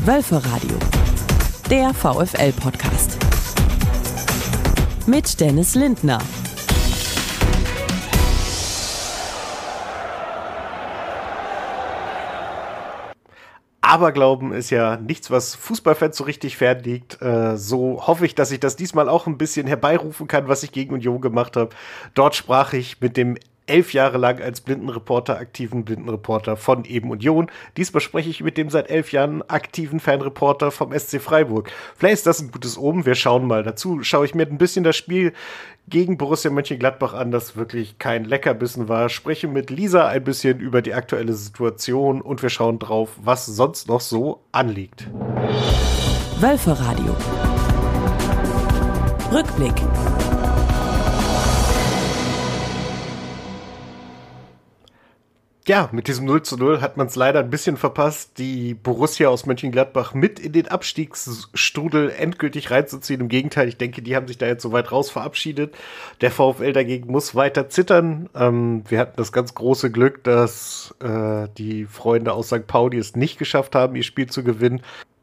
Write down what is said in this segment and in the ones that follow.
Wölferadio, der VfL-Podcast. Mit Dennis Lindner. Aberglauben ist ja nichts, was Fußballfans so richtig fernliegt. So hoffe ich, dass ich das diesmal auch ein bisschen herbeirufen kann, was ich gegen Union gemacht habe. Dort sprach ich mit dem 11 Jahre lang als Blindenreporter aktiven Blindenreporter von eben Union. Diesmal spreche ich mit dem seit 11 Jahren aktiven Fanreporter vom SC Freiburg. Vielleicht ist das ein gutes Omen, wir schauen mal. Dazu schaue ich mir ein bisschen das Spiel gegen Borussia Mönchengladbach an, das wirklich kein Leckerbissen war. Spreche mit Lisa ein bisschen über die aktuelle Situation und wir schauen drauf, was sonst noch so anliegt. Wölferadio. Rückblick. Ja, mit diesem 0:0 hat man es leider ein bisschen verpasst, die Borussia aus Mönchengladbach mit in den Abstiegsstrudel endgültig reinzuziehen. Im Gegenteil, ich denke, die haben sich da jetzt so weit raus verabschiedet. Der VfL dagegen muss weiter zittern. Wir hatten das ganz große Glück, dass die Freunde aus St. Pauli es nicht geschafft haben, ihr Spiel zu gewinnen.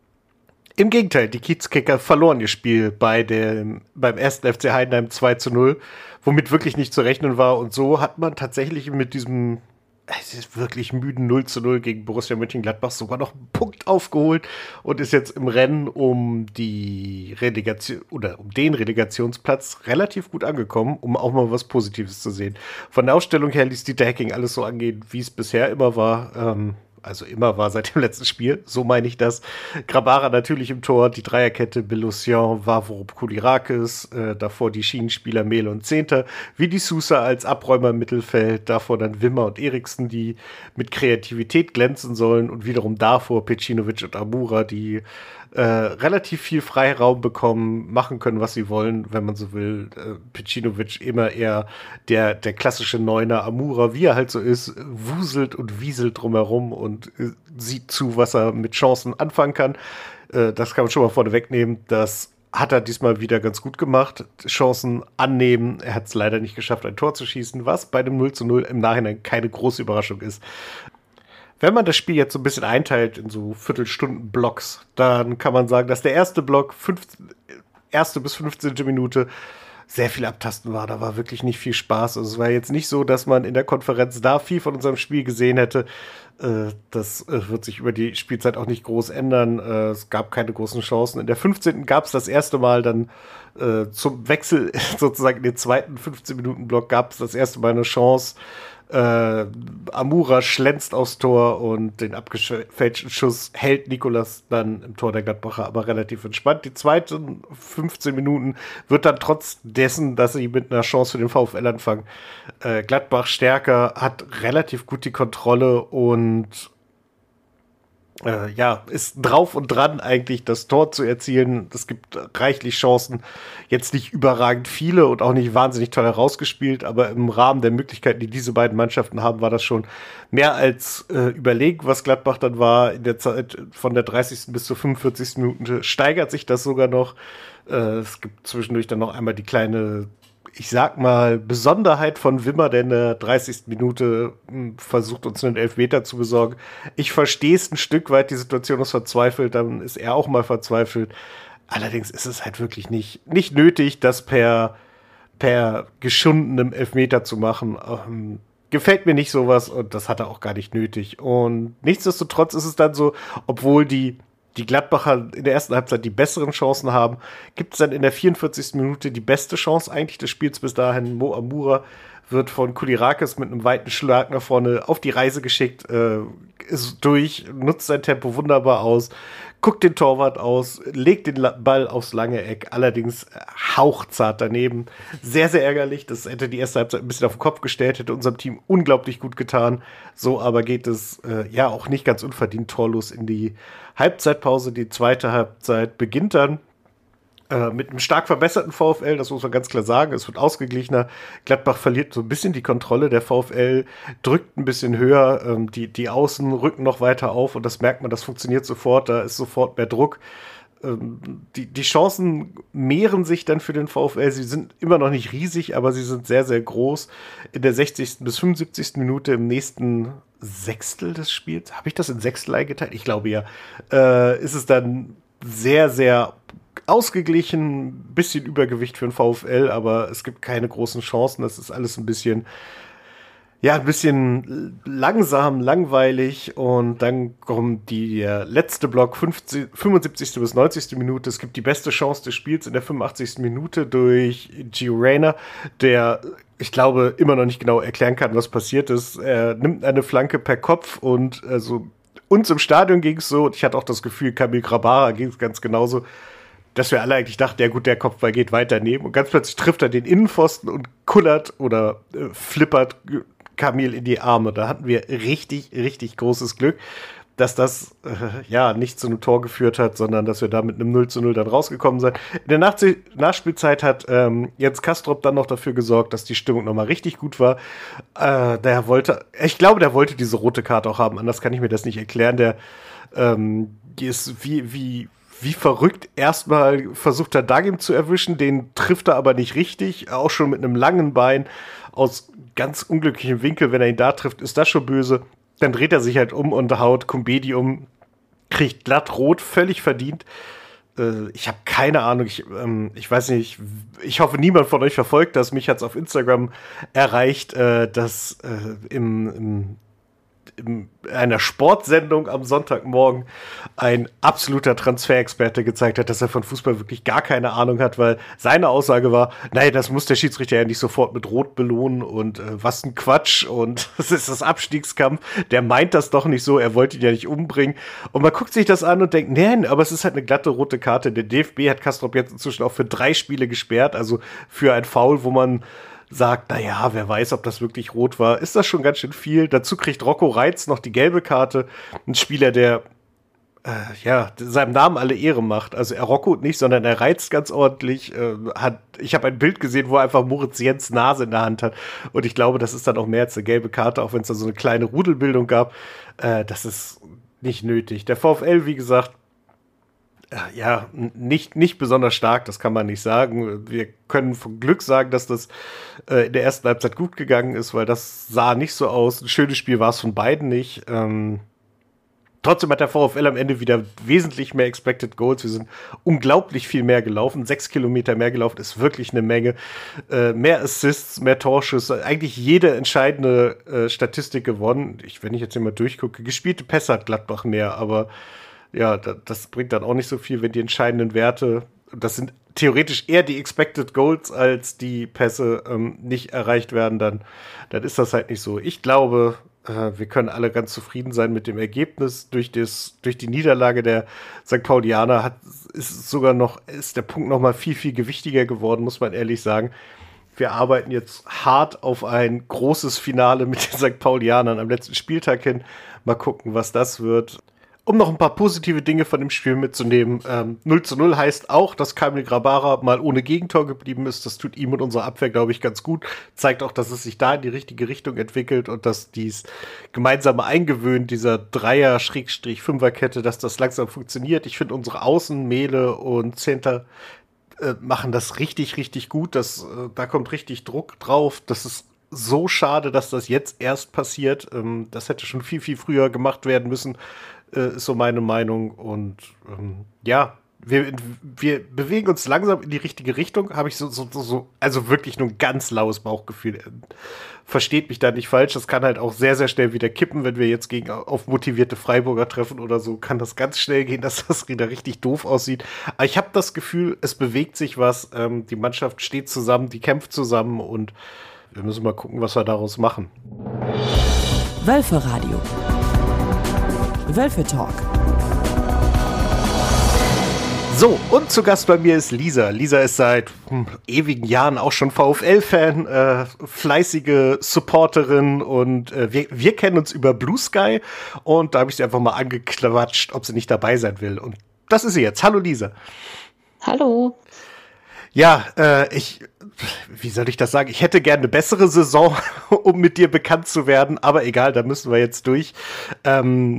Im Gegenteil, die Kiezkicker verloren ihr Spiel beim 1. FC Heidenheim 2:0, womit wirklich nicht zu rechnen war. Und so hat man tatsächlich mit diesem es ist wirklich müden 0:0 gegen Borussia Mönchengladbach sogar noch einen Punkt aufgeholt und ist jetzt im Rennen um die Relegation oder um den Relegationsplatz relativ gut angekommen, um auch mal was Positives zu sehen. Von der Ausstellung her ließ Dieter Hecking alles so angehen, wie es bisher immer war. Also immer war seit dem letzten Spiel, so meine ich das. Grabara natürlich im Tor, die Dreierkette Bellucian, Vavrob, Koulirakis, davor die Schienenspieler Mehle und Zehnter, Vidi Sousa als Abräumer im Mittelfeld, davor dann Wimmer und Eriksen, die mit Kreativität glänzen sollen und wiederum davor Pecinovic und Amura, die relativ viel Freiraum bekommen, machen können, was sie wollen, wenn man so will. Pecinovic immer eher der klassische Neuner, Amura, wie er halt so ist, wuselt und wieselt drumherum und sieht zu, was er mit Chancen anfangen kann. Das kann man schon mal vorne wegnehmen. Das hat er diesmal wieder ganz gut gemacht. Chancen annehmen. Er hat es leider nicht geschafft, ein Tor zu schießen, was bei dem 0:0 im Nachhinein keine große Überraschung ist. Wenn man das Spiel jetzt so ein bisschen einteilt in so Viertelstunden-Blocks, dann kann man sagen, dass der erste Block, erste bis 15. Minute, sehr viel Abtasten war. Da war wirklich nicht viel Spaß. Also es war jetzt nicht so, dass man in der Konferenz da viel von unserem Spiel gesehen hätte. Das wird sich über die Spielzeit auch nicht groß ändern. Es gab keine großen Chancen. In der 15. gab es das erste Mal dann zum Wechsel sozusagen in den zweiten 15-Minuten-Block gab es das erste Mal eine Chance. Amura schlänzt aufs Tor und den abgefälschten Schuss hält Nicolas dann im Tor der Gladbacher aber relativ entspannt. Die zweiten 15 Minuten wird dann trotz dessen, dass sie mit einer Chance für den VfL anfangen, Gladbach stärker, hat relativ gut die Kontrolle und ist drauf und dran eigentlich das Tor zu erzielen. Es gibt reichlich Chancen, jetzt nicht überragend viele und auch nicht wahnsinnig toll herausgespielt, aber im Rahmen der Möglichkeiten, die diese beiden Mannschaften haben, war das schon mehr als überlegen, was Gladbach dann war. In der Zeit von der 30. bis zur 45. Minute steigert sich das sogar noch. Es gibt zwischendurch dann noch einmal die kleine, ich sag mal, Besonderheit von Wimmer, der in der 30. Minute versucht, uns einen Elfmeter zu besorgen. Ich verstehe es ein Stück weit, die Situation ist verzweifelt, dann ist er auch mal verzweifelt. Allerdings ist es halt wirklich nicht nötig, das per geschundenem Elfmeter zu machen. Gefällt mir nicht sowas und das hat er auch gar nicht nötig. Und nichtsdestotrotz ist es dann so, obwohl die Gladbacher in der ersten Halbzeit die besseren Chancen haben, gibt es dann in der 44. Minute die beste Chance eigentlich des Spiels bis dahin. Mo Amura wird von Koulirakis mit einem weiten Schlag nach vorne auf die Reise geschickt, ist durch, nutzt sein Tempo wunderbar aus, guckt den Torwart aus, legt den Ball aufs lange Eck, allerdings hauchzart daneben. Sehr, sehr ärgerlich, das hätte die erste Halbzeit ein bisschen auf den Kopf gestellt, hätte unserem Team unglaublich gut getan. So aber geht es auch nicht ganz unverdient torlos in die Halbzeitpause. Die zweite Halbzeit beginnt dann mit einem stark verbesserten VfL, das muss man ganz klar sagen. Es wird ausgeglichener. Gladbach verliert so ein bisschen die Kontrolle. Der VfL drückt ein bisschen höher. Die Außen rücken noch weiter auf und das merkt man, das funktioniert sofort. Da ist sofort mehr Druck. die Chancen mehren sich dann für den VfL. Sie sind immer noch nicht riesig, aber sie sind sehr, sehr groß. In der 60. bis 75. Minute im nächsten Sechstel des Spiels, habe ich das in Sechstel eingeteilt? Ich glaube ja, ist es dann sehr, sehr ausgeglichen, bisschen Übergewicht für den VfL, aber es gibt keine großen Chancen. Das ist alles ein bisschen langsam, langweilig, und dann kommt der letzte Block, 75. bis 90. Minute. Es gibt die beste Chance des Spiels in der 85. Minute durch Gio Reyna, der, ich glaube, immer noch nicht genau erklären kann, was passiert ist. Er nimmt eine Flanke per Kopf und uns im Stadion ging es so, und ich hatte auch das Gefühl, Kamil Grabara ging es ganz genauso, dass wir alle eigentlich dachten, ja gut, der Kopfball geht weiter neben, und ganz plötzlich trifft er den Innenpfosten und kullert oder flippert Kamil in die Arme. Da hatten wir richtig, richtig großes Glück, dass das nicht zu einem Tor geführt hat, sondern dass wir da mit einem 0:0 dann rausgekommen sind. In der Nachspielzeit hat Jens Kastrop dann noch dafür gesorgt, dass die Stimmung nochmal richtig gut war. Ich glaube, der wollte diese rote Karte auch haben, anders kann ich mir das nicht erklären. Die ist wie verrückt erstmal versucht er Dagim zu erwischen, den trifft er aber nicht richtig, auch schon mit einem langen Bein aus ganz unglücklichem Winkel. Wenn er ihn da trifft, ist das schon böse. Dann dreht er sich halt um und haut Kumbedi um, kriegt glatt rot, völlig verdient. Ich habe keine Ahnung, ich weiß nicht, ich hoffe, niemand von euch verfolgt das. Mich hat es auf Instagram erreicht, dass in einer Sportsendung am Sonntagmorgen ein absoluter Transferexperte gezeigt hat, dass er von Fußball wirklich gar keine Ahnung hat, weil seine Aussage war, nein, das muss der Schiedsrichter ja nicht sofort mit Rot belohnen, und was ein Quatsch, und das ist das Abstiegskampf, der meint das doch nicht so, er wollte ihn ja nicht umbringen, und man guckt sich das an und denkt, nein, aber es ist halt eine glatte rote Karte. Der DFB hat Kastrop jetzt inzwischen auch für 3 Spiele gesperrt, also für ein Foul, wo man sagt, naja, wer weiß, ob das wirklich rot war, ist das schon ganz schön viel. Dazu kriegt Rocco Reitz noch die gelbe Karte. Ein Spieler, der seinem Namen alle Ehre macht. Also er rockot nicht, sondern er reizt ganz ordentlich. Ich habe ein Bild gesehen, wo er einfach Moritz Jens Nase in der Hand hat. Und ich glaube, das ist dann auch mehr als eine gelbe Karte, auch wenn es da so eine kleine Rudelbildung gab. Das ist nicht nötig. Der VfL, wie gesagt, nicht besonders stark, das kann man nicht sagen. Wir können von Glück sagen, dass das in der ersten Halbzeit gut gegangen ist, weil das sah nicht so aus. Ein schönes Spiel war es von beiden nicht. Trotzdem hat der VfL am Ende wieder wesentlich mehr Expected Goals. Wir sind unglaublich viel mehr gelaufen. 6 Kilometer mehr gelaufen ist wirklich eine Menge. Mehr Assists, mehr Torschüsse. Eigentlich jede entscheidende Statistik gewonnen. Wenn ich jetzt hier mal durchgucke, gespielte Pässe hat Gladbach mehr, aber ja, das bringt dann auch nicht so viel, wenn die entscheidenden Werte, das sind theoretisch eher die Expected Goals als die Pässe, nicht erreicht werden, dann ist das halt nicht so. Ich glaube, wir können alle ganz zufrieden sein mit dem Ergebnis. Durch die Niederlage der St. Paulianer ist der Punkt noch mal viel, viel gewichtiger geworden, muss man ehrlich sagen. Wir arbeiten jetzt hart auf ein großes Finale mit den St. Paulianern am letzten Spieltag hin. Mal gucken, was das wird. Um noch ein paar positive Dinge von dem Spiel mitzunehmen. 0:0 heißt auch, dass Kamil Grabara mal ohne Gegentor geblieben ist. Das tut ihm und unserer Abwehr, glaube ich, ganz gut. Zeigt auch, dass es sich da in die richtige Richtung entwickelt und dass dies gemeinsame Eingewöhnen dieser Dreier-Fünfer-Kette, dass das langsam funktioniert. Ich finde, unsere Außen, Mehle und Center machen das richtig, richtig gut. Da kommt richtig Druck drauf. Das ist so schade, dass das jetzt erst passiert. Das hätte schon viel, viel früher gemacht werden müssen. Ist so meine Meinung. Und wir bewegen uns langsam in die richtige Richtung. Habe ich also wirklich nur ein ganz laues Bauchgefühl. Versteht mich da nicht falsch. Das kann halt auch sehr, sehr schnell wieder kippen, wenn wir jetzt auf motivierte Freiburger treffen oder so. Kann das ganz schnell gehen, dass das wieder richtig doof aussieht. Aber ich habe das Gefühl, es bewegt sich was. Die Mannschaft steht zusammen, die kämpft zusammen, und wir müssen mal gucken, was wir daraus machen. Wölfe-Radio. Wölfe-Talk. So, und zu Gast bei mir ist Lisa. Lisa ist seit ewigen Jahren auch schon VfL-Fan, fleißige Supporterin, und wir kennen uns über Blue Sky, und da habe ich sie einfach mal angequatscht, ob sie nicht dabei sein will. Und das ist sie jetzt. Hallo Lisa. Hallo. Ja, wie soll ich das sagen? Ich hätte gerne eine bessere Saison, um mit dir bekannt zu werden, aber egal, da müssen wir jetzt durch.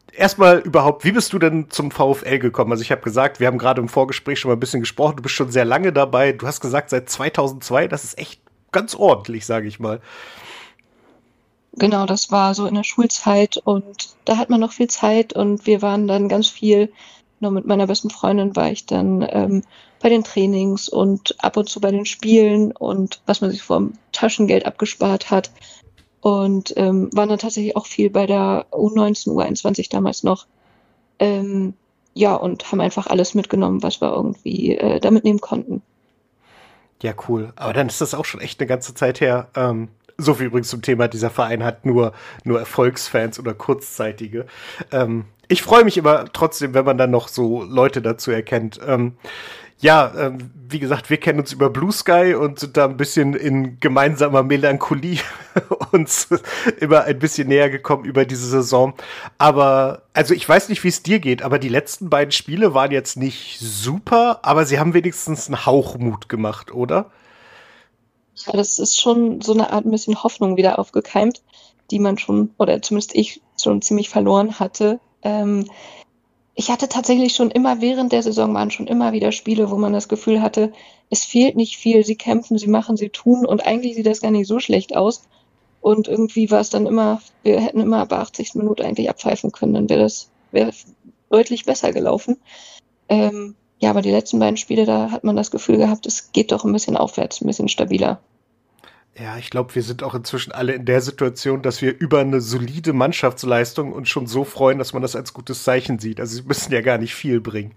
erstmal überhaupt, wie bist du denn zum VfL gekommen? Also ich habe gesagt, wir haben gerade im Vorgespräch schon mal ein bisschen gesprochen, du bist schon sehr lange dabei. Du hast gesagt, seit 2002, das ist echt ganz ordentlich, sage ich mal. Genau, das war so in der Schulzeit und da hat man noch viel Zeit und wir waren dann ganz viel, nur mit meiner besten Freundin war ich dann bei den Trainings und ab und zu bei den Spielen und was man sich vom Taschengeld abgespart hat und waren dann tatsächlich auch viel bei der U19, U21 damals noch. Ja, und haben einfach alles mitgenommen, was wir irgendwie da mitnehmen konnten. Ja, cool. Aber dann ist das auch schon echt eine ganze Zeit her. So viel übrigens zum Thema, dieser Verein hat nur Erfolgsfans oder kurzzeitige. Ich freue mich immer trotzdem, wenn man dann noch so Leute dazu erkennt. Wie gesagt, wir kennen uns über Blue Sky und sind da ein bisschen in gemeinsamer Melancholie uns immer ein bisschen näher gekommen über diese Saison. Aber, also ich weiß nicht, wie es dir geht, aber die letzten beiden Spiele waren jetzt nicht super, aber sie haben wenigstens einen Hauch Mut gemacht, oder? Ja, das ist schon so eine Art ein bisschen Hoffnung wieder aufgekeimt, die man schon, oder zumindest ich schon ziemlich verloren hatte. Ich hatte tatsächlich schon immer während der Saison waren schon immer wieder Spiele, wo man das Gefühl hatte, es fehlt nicht viel, sie kämpfen, sie machen, sie tun und eigentlich sieht das gar nicht so schlecht aus. Und irgendwie war es dann immer, wir hätten immer bei 80. Minute eigentlich abpfeifen können, dann wäre deutlich besser gelaufen. Ja, aber die letzten beiden Spiele, da hat man das Gefühl gehabt, es geht doch ein bisschen aufwärts, ein bisschen stabiler. Ja, ich glaube, wir sind auch inzwischen alle in der Situation, dass wir über eine solide Mannschaftsleistung uns schon so freuen, dass man das als gutes Zeichen sieht. Also sie müssen ja gar nicht viel bringen.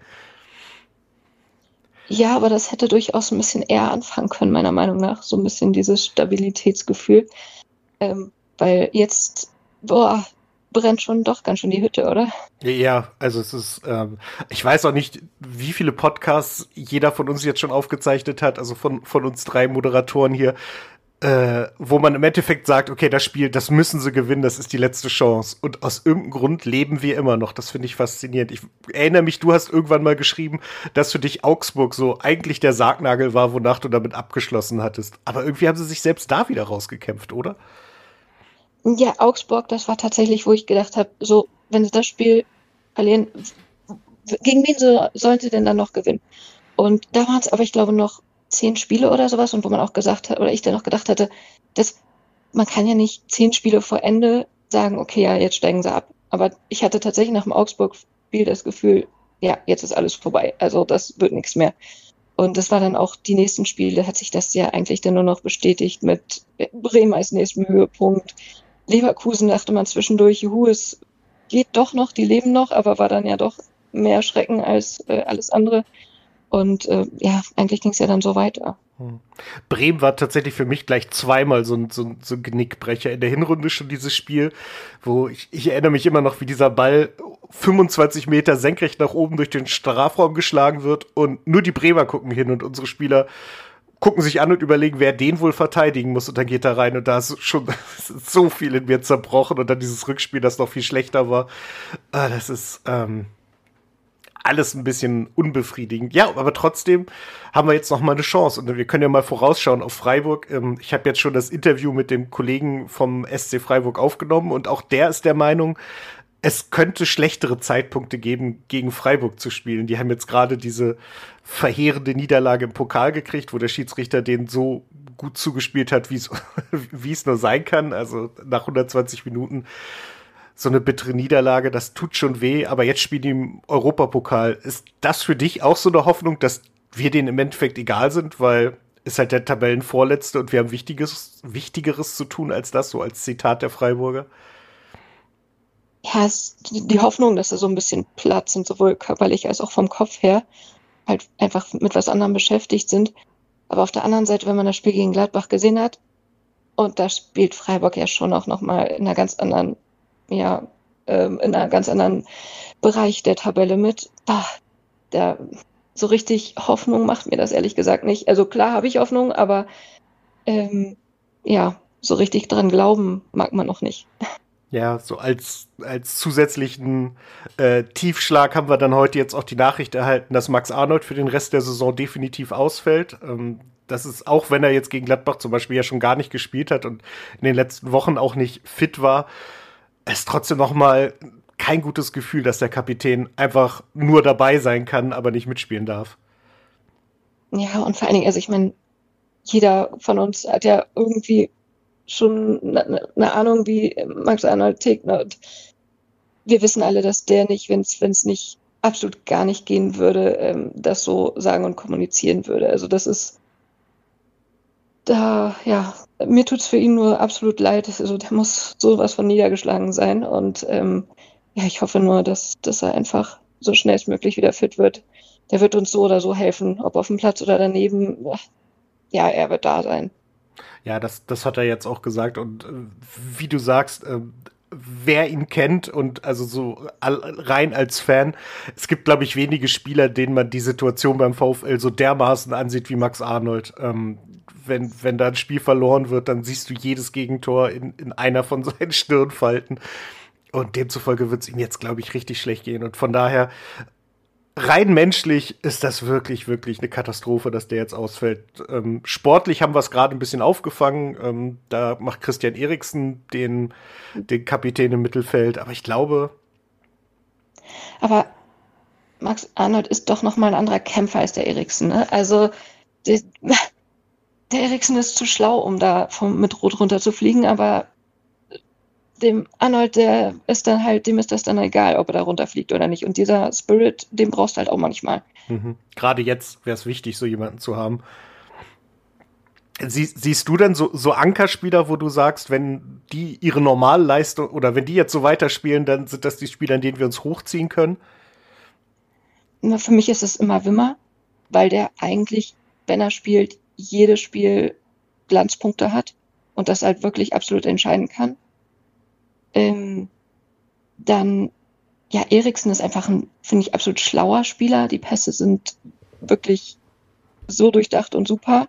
Ja, aber das hätte durchaus ein bisschen eher anfangen können, meiner Meinung nach. So ein bisschen dieses Stabilitätsgefühl. Weil jetzt, boah, brennt schon doch ganz schön die Hütte, oder? Ja, also es ist, ich weiß auch nicht, wie viele Podcasts jeder von uns jetzt schon aufgezeichnet hat, also von uns drei Moderatoren hier, wo man im Endeffekt sagt, okay, das Spiel, das müssen sie gewinnen, das ist die letzte Chance. Und aus irgendeinem Grund leben wir immer noch. Das finde ich faszinierend. Ich erinnere mich, du hast irgendwann mal geschrieben, dass für dich Augsburg so eigentlich der Sargnagel war, wonach du damit abgeschlossen hattest. Aber irgendwie haben sie sich selbst da wieder rausgekämpft, oder? Ja, Augsburg, das war tatsächlich, wo ich gedacht habe, so, wenn sie das Spiel verlieren, gegen wen sollen sie denn dann noch gewinnen? Und da waren es aber, ich glaube, noch 10 Spiele oder sowas und wo man auch gesagt hat, oder ich dann noch gedacht hatte, dass man kann ja nicht 10 Spiele vor Ende sagen, okay, ja, jetzt steigen sie ab. Aber ich hatte tatsächlich nach dem Augsburg-Spiel das Gefühl, ja, jetzt ist alles vorbei. Also das wird nichts mehr. Und das war dann auch die nächsten Spiele, hat sich das ja eigentlich dann nur noch bestätigt mit Bremen als nächstem Höhepunkt. Leverkusen dachte man zwischendurch, juhu, es geht doch noch, die leben noch, aber war dann ja doch mehr Schrecken als alles andere. Und ja, eigentlich ging es ja dann so weiter. Bremen war tatsächlich für mich gleich zweimal so ein Genickbrecher. In der Hinrunde schon dieses Spiel, wo ich erinnere mich immer noch, wie dieser Ball 25 Meter senkrecht nach oben durch den Strafraum geschlagen wird und nur die Bremer gucken hin und unsere Spieler gucken sich an und überlegen, wer den wohl verteidigen muss und dann geht er rein und da ist schon so viel in mir zerbrochen und dann dieses Rückspiel, das noch viel schlechter war. Das ist alles ein bisschen unbefriedigend. Ja, aber trotzdem haben wir jetzt noch mal eine Chance und wir können ja mal vorausschauen auf Freiburg. Ich habe jetzt schon das Interview mit dem Kollegen vom SC Freiburg aufgenommen und auch der ist der Meinung, es könnte schlechtere Zeitpunkte geben, gegen Freiburg zu spielen. Die haben jetzt gerade diese verheerende Niederlage im Pokal gekriegt, wo der Schiedsrichter den so gut zugespielt hat, wie es nur sein kann. Also nach 120 Minuten so eine bittere Niederlage, das tut schon weh. Aber jetzt spielen die im Europapokal. Ist das für dich auch so eine Hoffnung, dass wir denen im Endeffekt egal sind, weil ist halt der Tabellenvorletzte und wir haben Wichtigeres zu tun als das, so als Zitat der Freiburger? Ja, es die Hoffnung, dass sie so ein bisschen platt sind, sowohl körperlich als auch vom Kopf her, halt einfach mit was anderem beschäftigt sind. Aber auf der anderen Seite, wenn man das Spiel gegen Gladbach gesehen hat, und da spielt Freiburg ja schon auch noch mal in einer ganz anderen, ja, in einer ganz anderen Bereich der Tabelle mit. Da so richtig Hoffnung macht mir das ehrlich gesagt nicht. Also klar habe ich Hoffnung, aber ja, so richtig dran glauben mag man noch nicht. Ja, so als zusätzlichen Tiefschlag haben wir dann heute jetzt auch die Nachricht erhalten, dass Max Arnold für den Rest der Saison definitiv ausfällt. Das ist, auch wenn er jetzt gegen Gladbach zum Beispiel ja schon gar nicht gespielt hat und in den letzten Wochen auch nicht fit war, ist trotzdem noch mal kein gutes Gefühl, dass der Kapitän einfach nur dabei sein kann, aber nicht mitspielen darf. Ja, und vor allen Dingen, also ich meine, jeder von uns hat ja irgendwie schon eine Ahnung, wie Max Arnold tickt. Ne? Und wir wissen alle, dass der nicht, wenn es nicht absolut gar nicht gehen würde, das so sagen und kommunizieren würde. Also das ist da, ja, mir tut's für ihn nur absolut leid. Also der muss sowas von niedergeschlagen sein. Und ja, ich hoffe nur, dass er einfach so schnellstmöglich wieder fit wird. Der wird uns so oder so helfen, ob auf dem Platz oder daneben. Ja, er wird da sein. Ja, das hat er jetzt auch gesagt. Und wie du sagst, wer ihn kennt und also so rein als Fan, es gibt, glaube ich, wenige Spieler, denen man die Situation beim VfL so dermaßen ansieht wie Max Arnold. Wenn da ein Spiel verloren wird, dann siehst du jedes Gegentor in einer von seinen Stirnfalten. Und demzufolge wird es ihm jetzt, glaube ich, richtig schlecht gehen. Und von daher, rein menschlich ist das wirklich, wirklich eine Katastrophe, dass der jetzt ausfällt. Sportlich haben wir es gerade ein bisschen aufgefangen. Da macht Christian Eriksen den Kapitän im Mittelfeld. Aber ich glaube. Aber Max Arnold ist doch noch mal ein anderer Kämpfer als der Eriksen. Ne? Also der Eriksen ist zu schlau, um da mit Rot runterzufliegen, aber dem Arnold, dem ist das dann egal, ob er da runterfliegt oder nicht. Und dieser Spirit, den brauchst du halt auch manchmal. Gerade jetzt wäre es wichtig, so jemanden zu haben. Siehst du denn so Ankerspieler, wo du sagst, wenn die ihre Normalleistung oder wenn die jetzt so weiterspielen, dann sind das die Spieler, an denen wir uns hochziehen können? Für mich ist es immer Wimmer, weil der eigentlich, wenn er spielt, jedes Spiel Glanzpunkte hat und das halt wirklich absolut entscheiden kann. Dann, ja, Eriksen ist einfach finde ich, absolut schlauer Spieler. Die Pässe sind wirklich so durchdacht und super.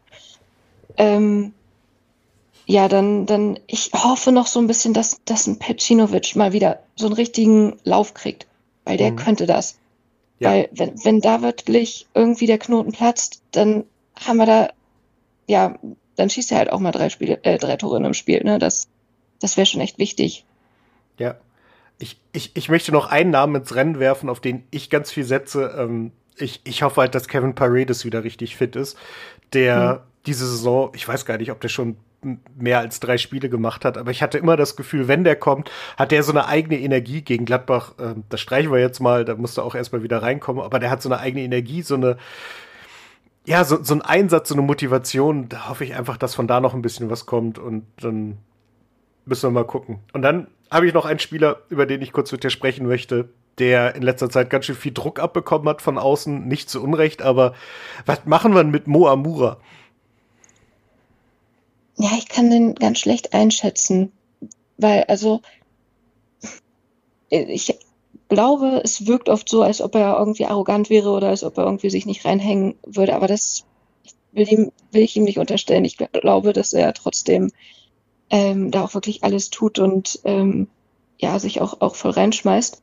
Ja, dann, ich hoffe noch so ein bisschen, dass ein Pecinovic mal wieder so einen richtigen Lauf kriegt, weil der könnte das. Ja. Weil, wenn da wirklich irgendwie der Knoten platzt, dann haben wir da, ja, dann schießt er halt auch mal 3 Tore in einem Spiel, ne? Das wäre schon echt wichtig. Ja. Ich möchte noch einen Namen ins Rennen werfen, auf den ich ganz viel setze. Ich hoffe halt, dass Kevin Paredes wieder richtig fit ist. Der diese Saison, ich weiß gar nicht, ob der schon mehr als 3 Spiele gemacht hat, aber ich hatte immer das Gefühl, wenn der kommt, hat der so eine eigene Energie gegen Gladbach. Das streichen wir jetzt mal, da musste auch erstmal wieder reinkommen, aber der hat so eine eigene Energie, so ein Einsatz, so eine Motivation. Da hoffe ich einfach, dass von da noch ein bisschen was kommt und dann müssen wir mal gucken. Und dann habe ich noch einen Spieler, über den ich kurz mit dir sprechen möchte, der in letzter Zeit ganz schön viel Druck abbekommen hat von außen, nicht zu Unrecht, aber was machen wir mit Mo Amura? Ja, ich kann den ganz schlecht einschätzen, weil, also, ich glaube, es wirkt oft so, als ob er irgendwie arrogant wäre oder als ob er irgendwie sich nicht reinhängen würde, aber das will ich ihm nicht unterstellen. Ich glaube, dass er trotzdem da auch wirklich alles tut und ja, sich auch voll reinschmeißt.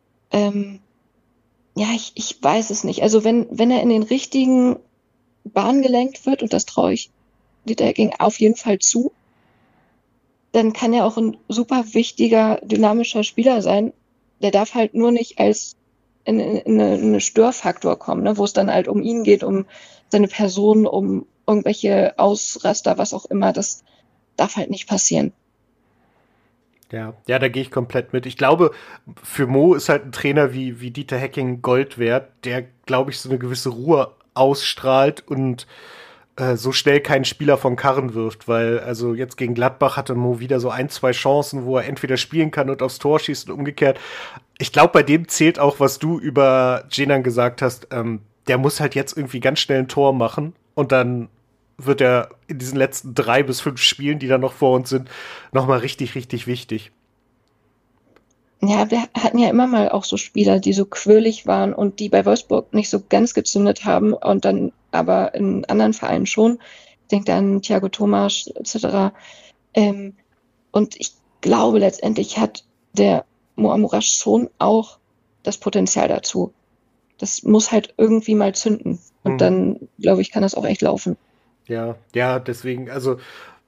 Ja, ich weiß es nicht. Also wenn er in den richtigen Bahnen gelenkt wird, und das traue ich Dieter Hecking auf jeden Fall zu, dann kann er auch ein super wichtiger, dynamischer Spieler sein. Der darf halt nur nicht als in eine Störfaktor kommen, ne, wo es dann halt um ihn geht, um seine Person, um irgendwelche Ausraster, was auch immer. Das darf halt nicht passieren. Ja, da gehe ich komplett mit. Ich glaube, für Mo ist halt ein Trainer wie Dieter Hecking Gold wert, der, glaube ich, so eine gewisse Ruhe ausstrahlt und so schnell keinen Spieler vom Karren wirft, weil also jetzt gegen Gladbach hatte Mo wieder so 1, 2 Chancen, wo er entweder spielen kann und aufs Tor schießt und umgekehrt. Ich glaube, bei dem zählt auch, was du über Cenan gesagt hast. Der muss halt jetzt irgendwie ganz schnell ein Tor machen und dann wird er in diesen letzten 3 bis 5 Spielen, die da noch vor uns sind, nochmal richtig, richtig wichtig. Ja, wir hatten ja immer mal auch so Spieler, die so quirlig waren und die bei Wolfsburg nicht so ganz gezündet haben und dann aber in anderen Vereinen schon. Ich denke da an Thiago Thomas etc. Und ich glaube, letztendlich hat der Mo Amura schon auch das Potenzial dazu. Das muss halt irgendwie mal zünden. Und dann, glaube ich, kann das auch echt laufen. Ja, deswegen, also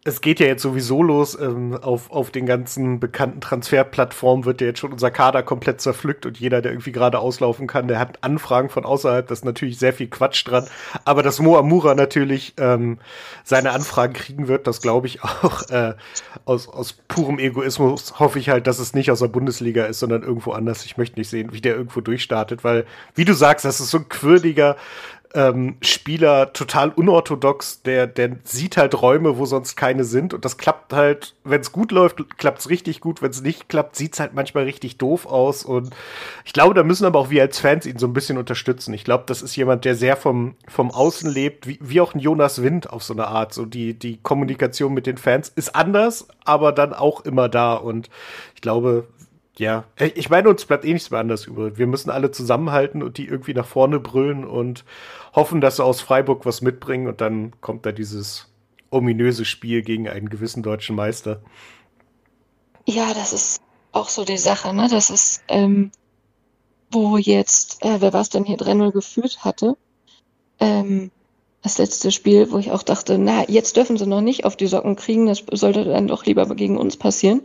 es geht ja jetzt sowieso los, auf den ganzen bekannten Transferplattformen wird ja jetzt schon unser Kader komplett zerpflückt und jeder, der irgendwie gerade auslaufen kann, der hat Anfragen von außerhalb, das ist natürlich sehr viel Quatsch dran, aber dass Mo Amura natürlich seine Anfragen kriegen wird, das glaube ich auch aus purem Egoismus hoffe ich halt, dass es nicht aus der Bundesliga ist, sondern irgendwo anders. Ich möchte nicht sehen, wie der irgendwo durchstartet, weil, wie du sagst, das ist so ein quirliger Spieler, total unorthodox, der sieht halt Räume, wo sonst keine sind und das klappt halt, wenn es gut läuft, klappt es richtig gut, wenn es nicht klappt, sieht es halt manchmal richtig doof aus und ich glaube, da müssen aber auch wir als Fans ihn so ein bisschen unterstützen. Ich glaube, das ist jemand, der sehr vom Außen lebt, wie auch ein Jonas Wind auf so eine Art, so die Kommunikation mit den Fans ist anders, aber dann auch immer da und ich glaube, ja, ich meine, uns bleibt eh nichts mehr anders übrig. Wir müssen alle zusammenhalten und die irgendwie nach vorne brüllen und hoffen, dass sie aus Freiburg was mitbringen und dann kommt da dieses ominöse Spiel gegen einen gewissen deutschen Meister. Ja, das ist auch so die Sache, ne? Das ist, wo jetzt, wer war es denn hier 3-0 geführt hatte? Das letzte Spiel, wo ich auch dachte, na, jetzt dürfen sie noch nicht auf die Socken kriegen, das sollte dann doch lieber gegen uns passieren.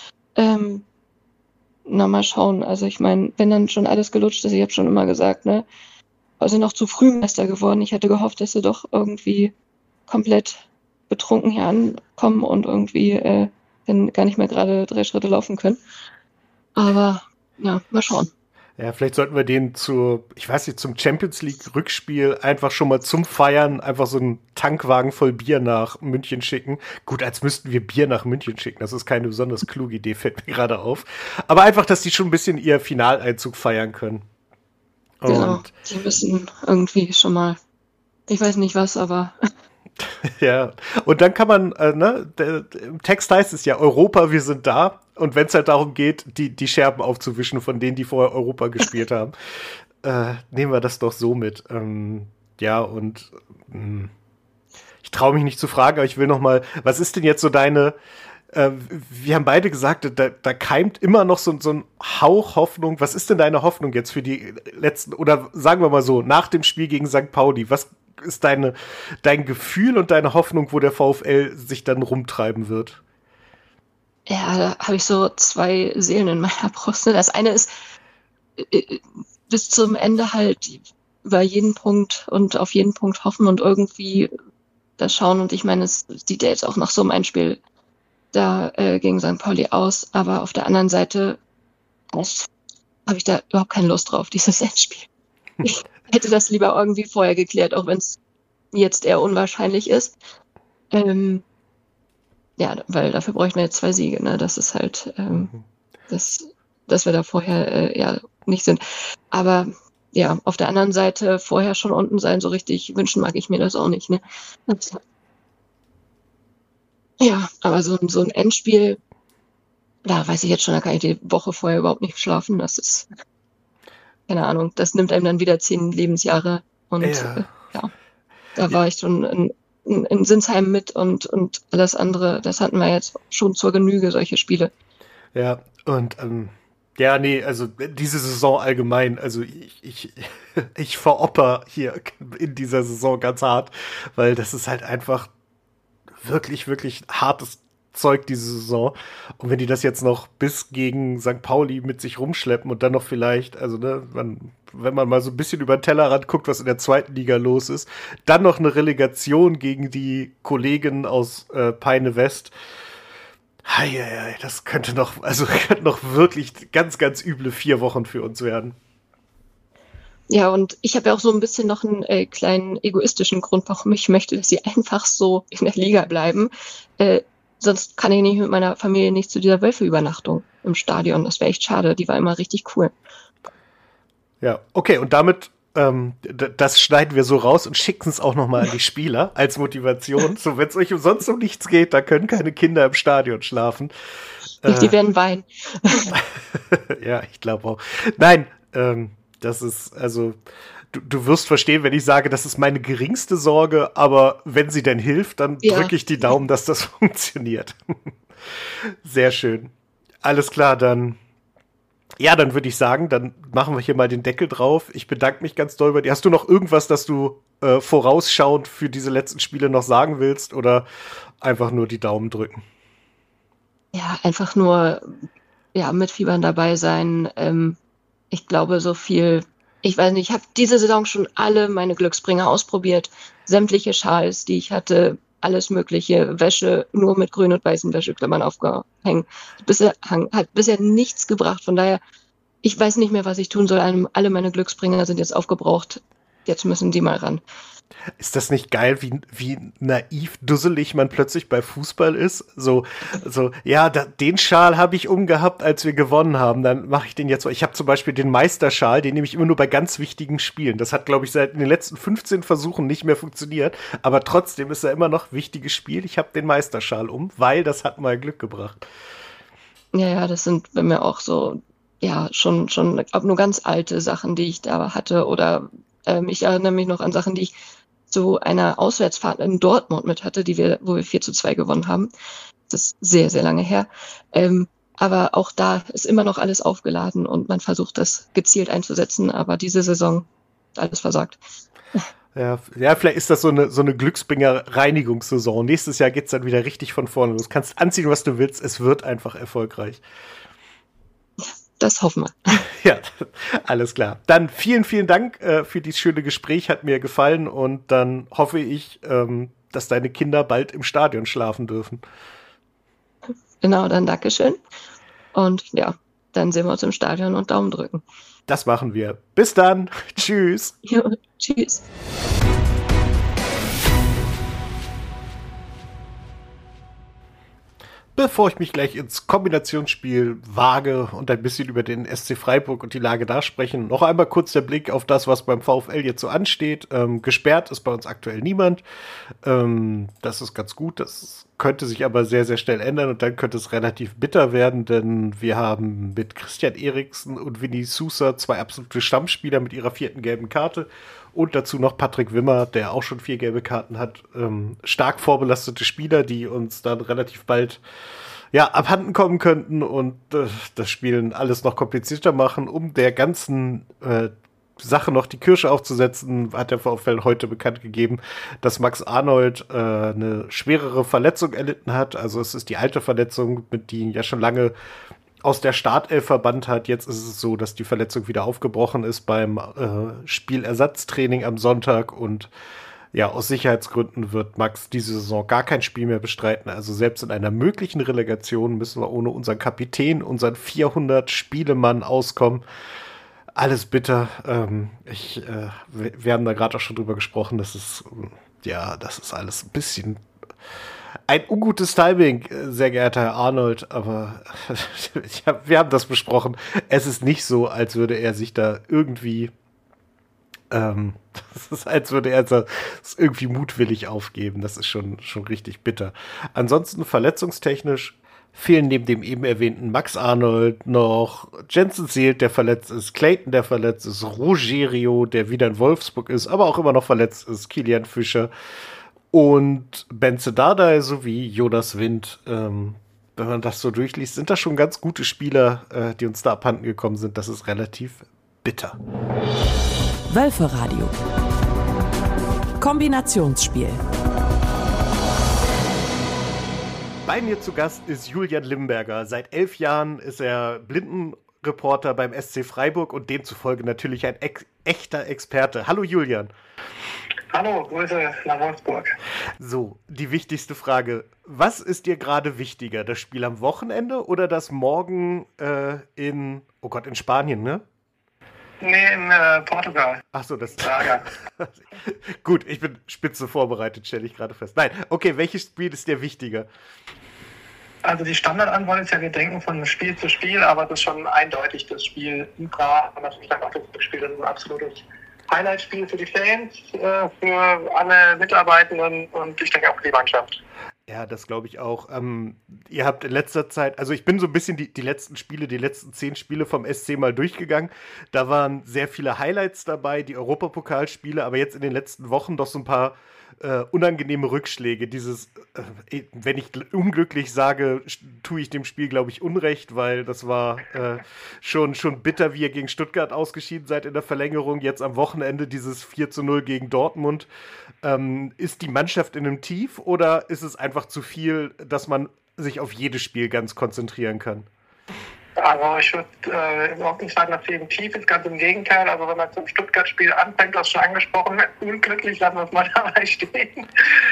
Na, mal schauen. Also ich meine, wenn dann schon alles gelutscht ist, ich habe schon immer gesagt, ne, also noch zu früh Meister geworden. Ich hatte gehofft, dass sie doch irgendwie komplett betrunken hier ankommen und irgendwie dann gar nicht mehr gerade 3 Schritte laufen können. Aber ja, mal schauen. Ja, vielleicht sollten wir den zum Champions League Rückspiel einfach schon mal zum Feiern einfach so einen Tankwagen voll Bier nach München schicken. Gut, als müssten wir Bier nach München schicken. Das ist keine besonders kluge Idee, fällt mir gerade auf. Aber einfach, dass die schon ein bisschen ihr Finaleinzug feiern können. Und Genau, die müssen irgendwie schon mal, ich weiß nicht was, aber ja, und dann kann man, im Text heißt es ja, Europa, wir sind da. Und wenn es halt darum geht, die Scherben aufzuwischen von denen, die vorher Europa gespielt haben, nehmen wir das doch so mit. Ich traue mich nicht zu fragen, aber ich will noch mal, was ist denn jetzt so deine, wir haben beide gesagt, da keimt immer noch so ein Hauch Hoffnung. Was ist denn deine Hoffnung jetzt für die letzten, oder sagen wir mal so, nach dem Spiel gegen St. Pauli, was ist dein Gefühl und deine Hoffnung, wo der VfL sich dann rumtreiben wird? ja, da habe ich so 2 Seelen in meiner Brust. Ne? Das eine ist bis zum Ende halt über jeden Punkt und auf jeden Punkt hoffen und irgendwie das schauen. Und ich meine, es sieht ja jetzt auch nach so einem Einspiel da gegen St. Pauli aus. Aber auf der anderen Seite habe ich da überhaupt keine Lust drauf, dieses Endspiel. Ich hätte das lieber irgendwie vorher geklärt, auch wenn es jetzt eher unwahrscheinlich ist. Ja, weil dafür bräuchten wir jetzt 2 Siege, ne? Das ist halt, dass wir da vorher ja nicht sind. Aber ja, auf der anderen Seite vorher schon unten sein, so richtig wünschen mag ich mir das auch nicht, ne? Ja, aber so ein Endspiel, da weiß ich jetzt schon, da kann ich die Woche vorher überhaupt nicht schlafen. Das ist, keine Ahnung, das nimmt einem dann wieder 10 Lebensjahre. Und ja, da war ich schon in Sinsheim mit und alles andere, das hatten wir jetzt schon zur Genüge, solche Spiele. Ja, und ja, nee, also diese Saison allgemein, also ich veropper hier in dieser Saison ganz hart, weil das ist halt einfach wirklich, wirklich hartes Zeug diese Saison. Und wenn die das jetzt noch bis gegen St. Pauli mit sich rumschleppen und dann noch vielleicht, also ne, wenn man mal so ein bisschen über den Tellerrand guckt, was in der 2. Liga los ist, dann noch eine Relegation gegen die Kollegen aus Peine West. Das könnte noch wirklich ganz, ganz üble 4 Wochen für uns werden. Ja, und ich habe ja auch so ein bisschen noch einen kleinen egoistischen Grund, warum ich möchte, dass sie einfach so in der Liga bleiben. Sonst kann ich nicht mit meiner Familie nicht zu dieser Wölfe-Übernachtung im Stadion. Das wäre echt schade. Die war immer richtig cool. Ja, okay, und damit, das schneiden wir so raus und schicken es auch nochmal an die Spieler als Motivation. So, wenn es euch umsonst um nichts geht, da können keine Kinder im Stadion schlafen. Die werden weinen. Ja, ich glaube auch. Nein, das ist, also, du wirst verstehen, wenn ich sage, das ist meine geringste Sorge, aber wenn sie denn hilft, dann drücke ich die Daumen, dass das funktioniert. Sehr schön. Alles klar, dann Ja, dann würde ich sagen, dann machen wir hier mal den Deckel drauf. Ich bedanke mich ganz doll bei dir. Hast du noch irgendwas, das du vorausschauend für diese letzten Spiele noch sagen willst oder einfach nur die Daumen drücken? Ja, einfach nur ja, mitfiebern dabei sein. Ich glaube, so viel, ich weiß nicht, ich habe diese Saison schon alle meine Glücksbringer ausprobiert. Sämtliche Schals, die ich hatte, alles mögliche, Wäsche nur mit grün und weißen Wäscheklammern aufgehängt. Hat bisher nichts gebracht. Von daher, ich weiß nicht mehr, was ich tun soll. Alle meine Glücksbringer sind jetzt aufgebraucht. Jetzt müssen die mal ran. Ist das nicht geil, wie naiv, dusselig man plötzlich bei Fußball ist? Ja, den Schal habe ich umgehabt, als wir gewonnen haben. Dann mache ich den jetzt. Ich habe zum Beispiel den Meisterschal, den nehme ich immer nur bei ganz wichtigen Spielen. Das hat, glaube ich, seit den letzten 15 Versuchen nicht mehr funktioniert. Aber trotzdem ist er immer noch ein wichtiges Spiel. Ich habe den Meisterschal weil das hat mal Glück gebracht. Ja, das sind bei mir auch so, ja, schon nur ganz alte Sachen, die ich da hatte. Oder ich erinnere mich noch an Sachen, die ich zu einer Auswärtsfahrt in Dortmund mit hatte, wo wir 4:2 gewonnen haben. Das ist sehr, sehr lange her. Aber auch da ist immer noch alles aufgeladen und man versucht, das gezielt einzusetzen. Aber diese Saison ist alles versagt. Ja, vielleicht ist das so eine Glücksbringer-Reinigungssaison. Nächstes Jahr geht's dann wieder richtig von vorne los. Du kannst anziehen, was du willst. Es wird einfach erfolgreich. Das hoffen wir. Ja, alles klar. Dann vielen, vielen Dank für dieses schöne Gespräch. Hat mir gefallen. Und dann hoffe ich, dass deine Kinder bald im Stadion schlafen dürfen. Genau, dann Dankeschön. Und ja, dann sehen wir uns im Stadion und Daumen drücken. Das machen wir. Bis dann. Tschüss. Jo, tschüss. Bevor ich mich gleich ins Kombinationsspiel wage und ein bisschen über den SC Freiburg und die Lage da sprechen, noch einmal kurz der Blick auf das, was beim VfL jetzt so ansteht. Gesperrt ist bei uns aktuell niemand. Das ist ganz gut. Das könnte sich aber sehr, sehr schnell ändern und dann könnte es relativ bitter werden, denn wir haben mit Christian Eriksen und Vinny Sousa 2 absolute Stammspieler mit ihrer 4. gelben Karte. Und dazu noch Patrick Wimmer, der auch schon 4 gelbe Karten hat. Stark vorbelastete Spieler, die uns dann relativ bald abhanden kommen könnten und das Spielen alles noch komplizierter machen. Um der ganzen Sache noch die Kirsche aufzusetzen, hat der VfL heute bekannt gegeben, dass Max Arnold eine schwerere Verletzung erlitten hat. Also es ist die alte Verletzung, mit die ihn ja schon lange aus der Startelf verbannt hat. Jetzt ist es so, dass die Verletzung wieder aufgebrochen ist beim Spielersatztraining am Sonntag und ja, aus Sicherheitsgründen wird Max diese Saison gar kein Spiel mehr bestreiten. Also selbst in einer möglichen Relegation müssen wir ohne unseren Kapitän, unseren 400-Spielemann auskommen. Alles bitter. Wir haben da gerade auch schon drüber gesprochen. Das ist alles ein bisschen ein ungutes Timing, sehr geehrter Herr Arnold, aber wir haben das besprochen. Es ist nicht so, als würde er sich da irgendwie das ist, als würde er es irgendwie mutwillig aufgeben. Das ist schon richtig bitter. Ansonsten verletzungstechnisch fehlen neben dem eben erwähnten Max Arnold noch Jensen Seelt, der verletzt ist, Clayton, der verletzt ist, Rogerio, der wieder in Wolfsburg ist, aber auch immer noch verletzt ist, Kilian Fischer und Benze Dardai sowie Jonas Wind. Wenn man das so durchliest, sind das schon ganz gute Spieler, die uns da abhanden gekommen sind. Das ist relativ bitter. Wölferadio. Kombinationsspiel. Bei mir zu Gast ist Julian Limberger. Seit 11 Jahren ist er Blindenreporter beim SC Freiburg und demzufolge natürlich ein echter Experte. Hallo Julian. Hallo, Grüße nach Wolfsburg. So, die wichtigste Frage. Was ist dir gerade wichtiger? Das Spiel am Wochenende oder das morgen in Spanien, ne? Nee, in Portugal. Ach so, das... Ja. Gut, ich bin spitze vorbereitet, stelle ich gerade fest. Nein, okay, welches Spiel ist dir wichtiger? Also die Standardantwort ist ja, wir denken von Spiel zu Spiel, aber es ist schon eindeutig das Spiel in Prag und natürlich dann auch das Spiel. Das ist ein absolutes Highlight-Spiel für die Fans, für alle Mitarbeitenden und ich denke auch für die Mannschaft. Ja, das glaube ich auch. Ihr habt in letzter Zeit, also ich bin so ein bisschen die letzten 10 Spiele vom SC mal durchgegangen. Da waren sehr viele Highlights dabei, die Europapokalspiele, aber jetzt in den letzten Wochen doch so ein paar unangenehme Rückschläge. Dieses, wenn ich unglücklich sage, tue ich dem Spiel, glaube ich, Unrecht, weil das war schon bitter, wie ihr gegen Stuttgart ausgeschieden seid in der Verlängerung. Jetzt am Wochenende dieses 4:0 gegen Dortmund. Ist die Mannschaft in einem Tief oder ist es einfach zu viel, dass man sich auf jedes Spiel ganz konzentrieren kann? Also ich würde überhaupt nicht sagen, dass sie im Tief ist, ganz im Gegenteil. Also wenn man zum Stuttgart-Spiel anfängt, das schon angesprochen, unglücklich, lassen wir es mal dabei stehen.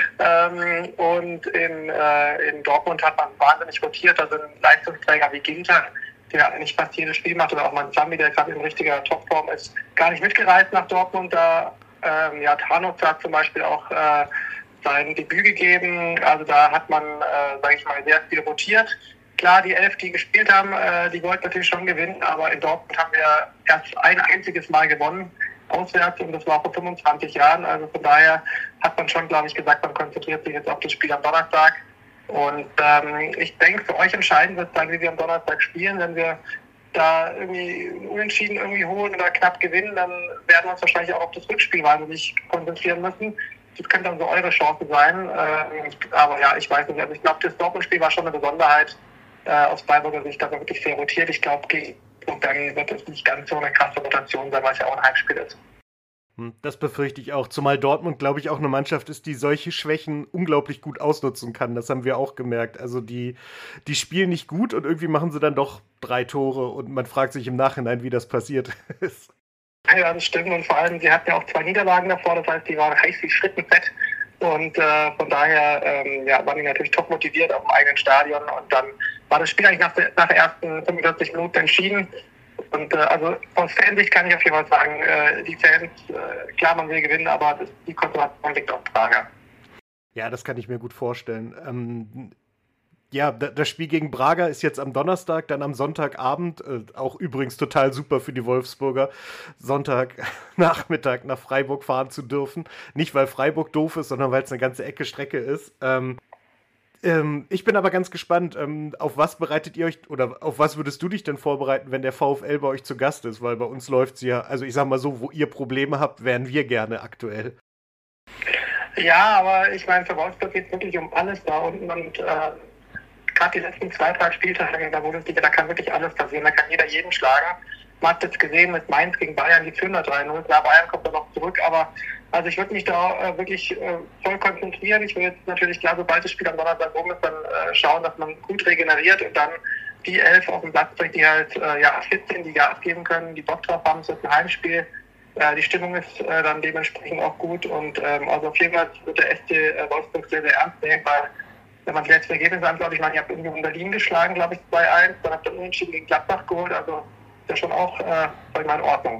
Und in Dortmund hat man wahnsinnig rotiert, also ein Leistungsträger wie Ginter, der nicht fast jedes Spiel macht, oder auch Manzambi, der gerade in richtiger Topform ist, gar nicht mitgereist nach Dortmund. Da Thanos hat zum Beispiel auch sein Debüt gegeben. Also da hat man, sage ich mal, sehr viel rotiert. Klar, die 11, die gespielt haben, die wollten natürlich schon gewinnen, aber in Dortmund haben wir erst ein einziges Mal gewonnen, auswärts, und das war vor 25 Jahren. Also von daher hat man schon, glaube ich, gesagt, man konzentriert sich jetzt auf das Spiel am Donnerstag. Und ich denke, für euch entscheidend wird sein, wie wir am Donnerstag spielen. Wenn wir da irgendwie unentschieden irgendwie holen oder knapp gewinnen, dann werden wir uns wahrscheinlich auch auf das Rückspiel wahnsinnig konzentrieren müssen. Das könnte dann so eure Chance sein. Aber ja, ich weiß nicht. Also ich glaube, das Dortmund-Spiel war schon eine Besonderheit. Aus Freiburger Sicht da wirklich sehr rotiert. Ich glaube, und dann wird es nicht ganz so eine krasse Rotation sein, weil es ja auch ein Heimspiel ist. Das befürchte ich auch. Zumal Dortmund, glaube ich, auch eine Mannschaft ist, die solche Schwächen unglaublich gut ausnutzen kann. Das haben wir auch gemerkt. Also die spielen nicht gut und irgendwie machen sie dann doch 3 Tore und man fragt sich im Nachhinein, wie das passiert ist. Ja, das stimmt. Und vor allem, sie hatten ja auch 2 Niederlagen davor. Das heißt, die waren heiß wie Frittenfett. Und von daher waren die natürlich top motiviert auf dem eigenen Stadion. Und dann war das Spiel eigentlich nach den ersten 45 Minuten entschieden. Und also aus Fansicht kann ich auf jeden Fall sagen, die Fans, klar, man will gewinnen, aber die Konzentration liegt auf Braga. Ja, das kann ich mir gut vorstellen. Das Spiel gegen Braga ist jetzt am Donnerstag, dann am Sonntagabend, auch übrigens total super für die Wolfsburger, Sonntagnachmittag nach Freiburg fahren zu dürfen. Nicht, weil Freiburg doof ist, sondern weil es eine ganze Ecke Strecke ist. Ich bin aber ganz gespannt, auf was bereitet ihr euch, oder auf was würdest du dich denn vorbereiten, wenn der VfL bei euch zu Gast ist? Weil bei uns läuft es ja, also ich sag mal so, wo ihr Probleme habt, wären wir gerne aktuell. Ja, aber ich meine, für Wolfsburg geht es wirklich um alles da unten und gerade die letzten 2-3 Spieltage in der Bundesliga, da kann wirklich alles passieren, da kann jeder jeden schlagen. Man hat jetzt gesehen mit Mainz gegen Bayern, die führen da 3-0. Klar, Bayern kommt da noch zurück, aber also ich würde mich da wirklich voll konzentrieren. Ich will jetzt natürlich, klar, sobald das Spiel am Donnerstag rum ist, dann schauen, dass man gut regeneriert und dann die 11 auf den Platz bringt, die halt fit sind, die Gas geben können, die Bock drauf haben. Es ist ein Heimspiel. Die Stimmung ist dann dementsprechend auch gut und also auf jeden Fall wird der SC Wolfsburg sehr, sehr ernst nehmen, weil wenn man das letzte Ergebnis anschaut, ich meine, ihr habt irgendwie in Berlin geschlagen, glaube ich, 2-1, dann habt ihr unentschieden gegen Gladbach geholt, also ist ja schon auch, in Ordnung.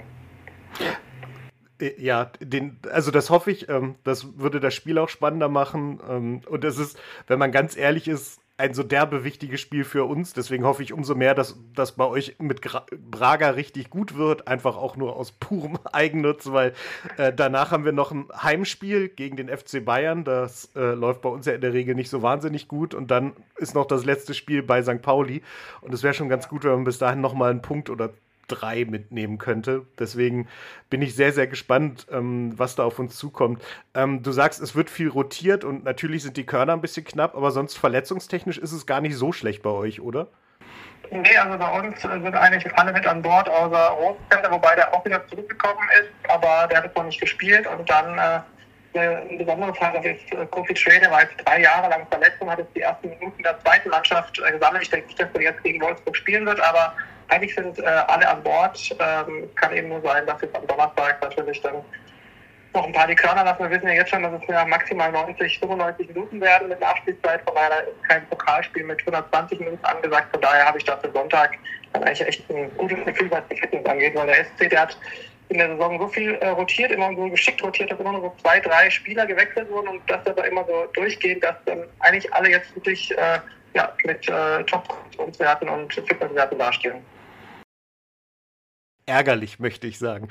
Ja, also das hoffe ich, das würde das Spiel auch spannender machen und es ist, wenn man ganz ehrlich ist, ein so derbe wichtiges Spiel für uns, deswegen hoffe ich umso mehr, dass das bei euch mit Braga richtig gut wird, einfach auch nur aus purem Eigennutz, weil danach haben wir noch ein Heimspiel gegen den FC Bayern, das läuft bei uns ja in der Regel nicht so wahnsinnig gut und dann ist noch das letzte Spiel bei St. Pauli und es wäre schon ganz gut, wenn man bis dahin nochmal einen Punkt oder 3 mitnehmen könnte. Deswegen bin ich sehr, sehr gespannt, was da auf uns zukommt. Du sagst, es wird viel rotiert und natürlich sind die Körner ein bisschen knapp, aber sonst verletzungstechnisch ist es gar nicht so schlecht bei euch, oder? Nee, also bei uns sind eigentlich alle mit an Bord, außer Rosenfelder, wobei der auch wieder zurückgekommen ist, aber der hat noch nicht gespielt und dann ein besonderes Fall, das ist Kofi Schwede, war jetzt 3 Jahre lang verletzt und hat jetzt die ersten Minuten der zweiten Mannschaft gesammelt. Ich denke nicht, dass er jetzt gegen Wolfsburg spielen wird, aber eigentlich sind alle an Bord. Kann eben nur sein, dass jetzt am Donnerstag natürlich dann noch ein paar die Körner lassen. Wir wissen ja jetzt schon, dass es ja maximal 95 Minuten werden mit Nachspielzeit. Von daher ist kein Pokalspiel mit 120 Minuten angesagt. Von daher habe ich da für Sonntag dann eigentlich echt ein gutes Gefühl, was die Fitness angeht, weil der SC, der hat in der Saison so viel rotiert, immer so geschickt rotiert, dass immer nur so 2-3 Spieler gewechselt wurden und das aber immer so durchgehend, dass dann eigentlich alle jetzt wirklich mit Top-Werten und Fitnesswerten dastehen. Ärgerlich, möchte ich sagen.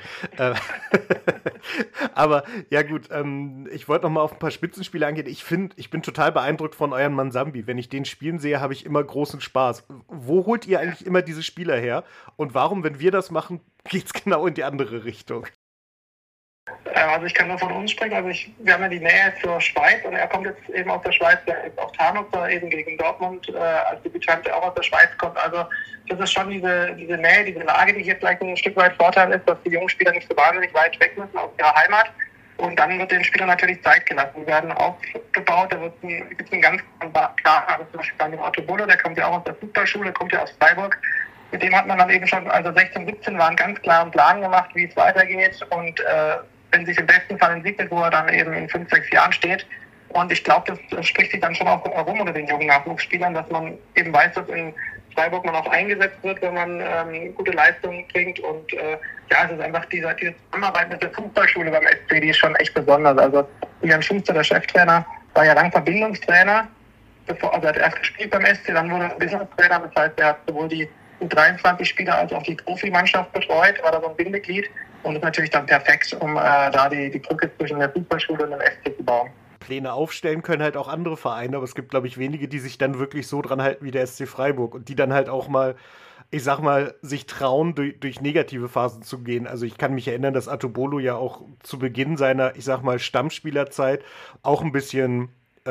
Aber ja gut, ich wollte noch mal auf ein paar Spitzenspiele angehen. Ich bin total beeindruckt von euren Manzambi. Wenn ich den spielen sehe, habe ich immer großen Spaß. Wo holt ihr eigentlich immer diese Spieler her? Und warum, wenn wir das machen, geht es genau in die andere Richtung? Also ich kann nur von uns sprechen. Also wir haben ja die Nähe zur Schweiz und er kommt jetzt eben aus der Schweiz, der ist auch Tarnopfer eben gegen Dortmund als Debütant, der auch aus der Schweiz kommt. Also das ist schon diese Nähe, diese Lage, die hier vielleicht ein Stück weit Vorteil ist, dass die jungen Spieler nicht so wahnsinnig weit weg müssen aus ihrer Heimat. Und dann wird den Spielern natürlich Zeit gelassen. Die werden aufgebaut, da gibt es einen ganz klaren, also zum Beispiel bei dem Otto Bulle, der kommt ja auch aus der Fußballschule, kommt ja aus Freiburg. Mit dem hat man dann eben schon, also 16, 17 war einen ganz klaren Plan gemacht, wie es weitergeht. Und wenn sich im besten Fall entwickelt, wo er dann eben in 5, 6 Jahren steht. Und ich glaube, das spricht sich dann schon auch rum unter den jungen Nachwuchsspielern, dass man eben weiß, dass in Freiburg man auch eingesetzt wird, wenn man gute Leistungen bringt. Und es ist einfach diese Zusammenarbeit mit der Fußballschule beim SC, die ist schon echt besonders. Also Jan Schuster, der Cheftrainer, war ja lang Verbindungstrainer. Also er hat erst gespielt beim SC, dann wurde er Business-Trainer. Das heißt, er hat sowohl die U23-Spieler als auch die Profimannschaft betreut, war da so ein Bindeglied. Und ist natürlich dann perfekt, um da die Brücke zwischen der Fußballschule und dem SC zu bauen. Pläne aufstellen können halt auch andere Vereine, aber es gibt, glaube ich, wenige, die sich dann wirklich so dran halten wie der SC Freiburg und die dann halt auch mal, ich sag mal, sich trauen, durch negative Phasen zu gehen. Also ich kann mich erinnern, dass Atobolo ja auch zu Beginn seiner, ich sag mal, Stammspielerzeit auch ein bisschen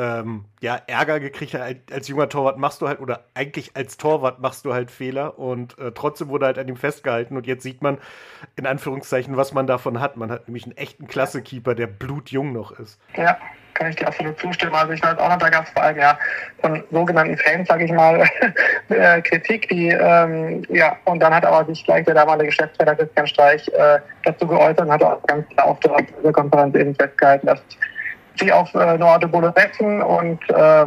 Ärger gekriegt hat. Als junger Torwart machst du halt, oder eigentlich als Torwart machst du halt Fehler und trotzdem wurde halt an ihm festgehalten und jetzt sieht man, in Anführungszeichen, was man davon hat. Man hat nämlich einen echten Klasse-Keeper, der blutjung noch ist. Ja, kann ich dir absolut zustimmen. Also ich weiß auch noch, da gab es vor allem von sogenannten Fans, sage ich mal, Kritik, und dann hat aber sich gleich der damalige Geschäftsführer Christian Streich dazu geäußert und hat auch ganz klar auf der Konferenz eben festgehalten, dass sie auf Noah de Bolle setzen und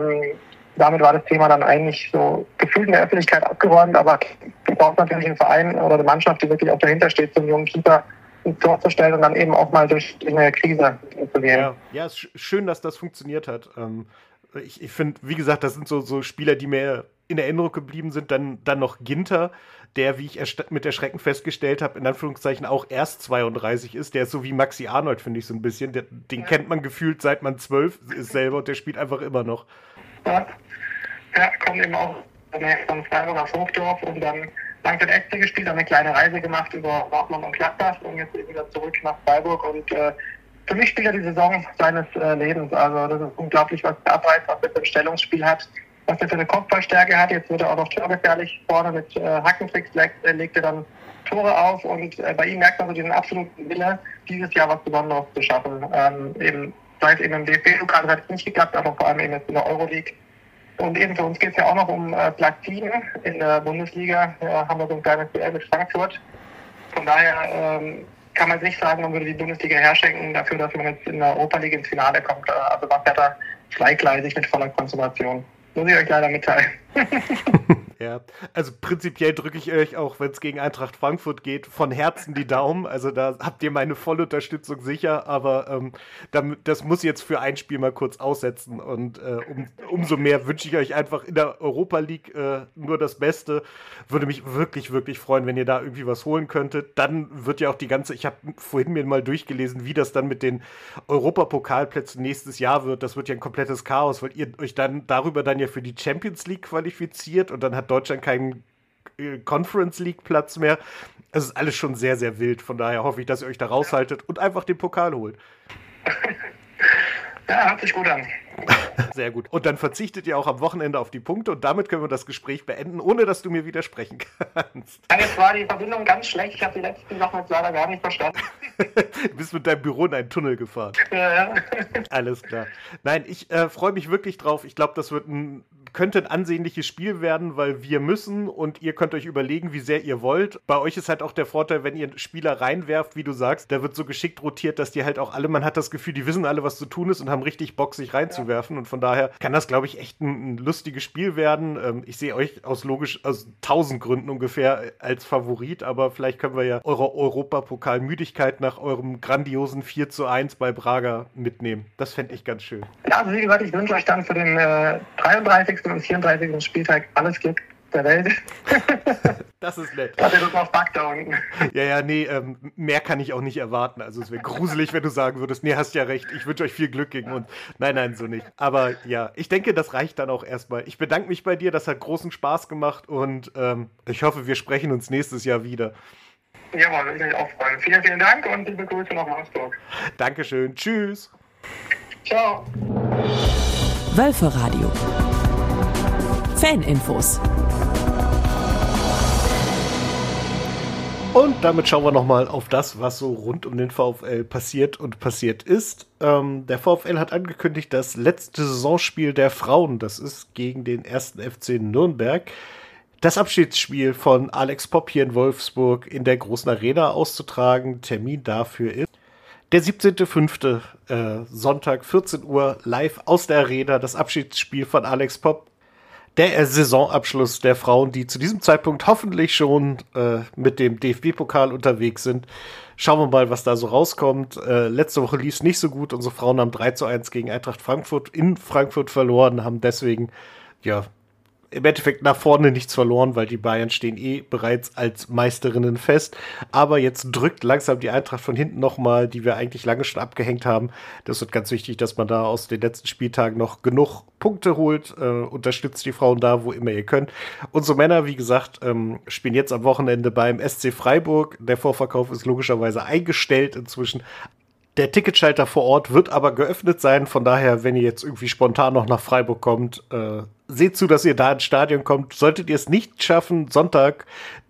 damit war das Thema dann eigentlich so gefühlt in der Öffentlichkeit abgeräumt, aber du brauchst natürlich einen Verein oder eine Mannschaft, die wirklich auch dahinter steht, so einen jungen Keeper ins Tor zu stellen und dann eben auch mal durch eine Krise zu gehen. Ja, es ist schön, dass das funktioniert hat. Ich finde, wie gesagt, das sind so Spieler, die mir in Erinnerung geblieben sind. Dann noch Ginter, der, wie ich mit Erschrecken festgestellt habe, in Anführungszeichen auch erst 32 ist. Der ist so wie Maxi Arnold, finde ich so ein bisschen. Den kennt man gefühlt, seit man 12 ist selber und der spielt einfach immer noch. Ja, kommt eben auch von Freiburg aus Hochdorf und dann lang für den SC gespielt, eine kleine Reise gemacht über Dortmund und Gladbach und jetzt wieder zurück nach Freiburg und für mich spielt er die Saison seines Lebens. Also das ist unglaublich, was er abreißt, was er für ein Stellungsspiel hat, was er für eine Kopfballstärke hat. Jetzt wird er auch noch torgefährlich vorne mit Hackentricks, legt er dann Tore auf und bei ihm merkt man so diesen absoluten Wille, dieses Jahr was Besonderes zu schaffen. Sei es eben im DFB-Pokal hat es nicht geklappt, aber vor allem eben jetzt in der Euroleague. Und eben für uns geht es ja auch noch um Platz 7 in der Bundesliga. Haben wir so ein kleines Duell mit Frankfurt. Von daher kann man nicht sagen, man würde die Bundesliga herschenken dafür, dass man jetzt in der Europa League ins Finale kommt. Also was hat er zweigleisig mit voller Konzentration. Muss ich euch leider mitteilen. Ja, also prinzipiell drücke ich euch auch, wenn es gegen Eintracht Frankfurt geht, von Herzen die Daumen. Also da habt ihr meine volle Unterstützung sicher, aber das muss jetzt für ein Spiel mal kurz aussetzen. Und umso mehr wünsche ich euch einfach in der Europa League nur das Beste. Würde mich wirklich, wirklich freuen, wenn ihr da irgendwie was holen könntet. Dann wird ja auch ich habe vorhin mir mal durchgelesen, wie das dann mit den Europapokalplätzen nächstes Jahr wird. Das wird ja ein komplettes Chaos, weil ihr euch dann darüber dann ja für die Champions League qualifiziert und dann hat Deutschland keinen Conference League Platz mehr. Es ist alles schon sehr, sehr wild. Von daher hoffe ich, dass ihr euch da raushaltet und einfach den Pokal holt. Ja, hört sich gut an. Sehr gut. Und dann verzichtet ihr auch am Wochenende auf die Punkte und damit können wir das Gespräch beenden, ohne dass du mir widersprechen kannst. Jetzt war die Verbindung ganz schlecht. Ich habe die letzten Sachen jetzt leider gar nicht verstanden. Du bist mit deinem Büro in einen Tunnel gefahren. Ja. Alles klar. Nein, ich freue mich wirklich drauf. Ich glaube, das könnte ein ansehnliches Spiel werden, weil wir müssen und ihr könnt euch überlegen, wie sehr ihr wollt. Bei euch ist halt auch der Vorteil, wenn ihr Spieler reinwerft, wie du sagst, da wird so geschickt rotiert, dass die halt auch alle, man hat das Gefühl, die wissen alle, was zu tun ist und haben richtig Bock, sich reinzuwerfen. Und von daher kann das, glaube ich, echt ein lustiges Spiel werden. Ich sehe euch aus 1000 Gründen ungefähr als Favorit, aber vielleicht können wir ja eure Europapokal-Müdigkeit nach eurem grandiosen 4:1 bei Braga mitnehmen. Das fände ich ganz schön. Ja, also wie gesagt, ich wünsche euch dann für den 33. und 34. Spieltag alles Glück der Welt. Das ist nett. Hat er das auf Back da unten. Ja, nee, mehr kann ich auch nicht erwarten. Also es wäre gruselig, wenn du sagen würdest, nee, hast ja recht, ich wünsche euch viel Glück gegen uns. Nein, so nicht. Aber ja, ich denke, das reicht dann auch erstmal. Ich bedanke mich bei dir, das hat großen Spaß gemacht und ich hoffe, wir sprechen uns nächstes Jahr wieder. Jawohl, würde ich mich auch freuen. Vielen, vielen Dank und liebe Grüße nach Wolfsburg. Dankeschön. Tschüss. Ciao. Wölferadio. Faninfos. Und damit schauen wir nochmal auf das, was so rund um den VfL passiert und passiert ist. Der VfL hat angekündigt, das letzte Saisonspiel der Frauen, das ist gegen den 1. FC Nürnberg, das Abschiedsspiel von Alex Popp hier in Wolfsburg in der großen Arena auszutragen. Termin dafür ist der 17.05. Sonntag, 14 Uhr, live aus der Arena, das Abschiedsspiel von Alex Popp. Der Saisonabschluss der Frauen, die zu diesem Zeitpunkt hoffentlich schon mit dem DFB-Pokal unterwegs sind. Schauen wir mal, was da so rauskommt. Letzte Woche lief es nicht so gut. Unsere Frauen haben 3:1 gegen Eintracht Frankfurt in Frankfurt verloren, haben deswegen, ja, im Endeffekt nach vorne nichts verloren, weil die Bayern stehen bereits als Meisterinnen fest. Aber jetzt drückt langsam die Eintracht von hinten nochmal, die wir eigentlich lange schon abgehängt haben. Das wird ganz wichtig, dass man da aus den letzten Spieltagen noch genug Punkte holt. Unterstützt die Frauen da, wo immer ihr könnt. Unsere Männer, wie gesagt, spielen jetzt am Wochenende beim SC Freiburg. Der Vorverkauf ist logischerweise eingestellt inzwischen. Der Ticketschalter vor Ort wird aber geöffnet sein. Von daher, wenn ihr jetzt irgendwie spontan noch nach Freiburg kommt, seht zu, dass ihr da ins Stadion kommt. Solltet ihr es nicht schaffen, Sonntag,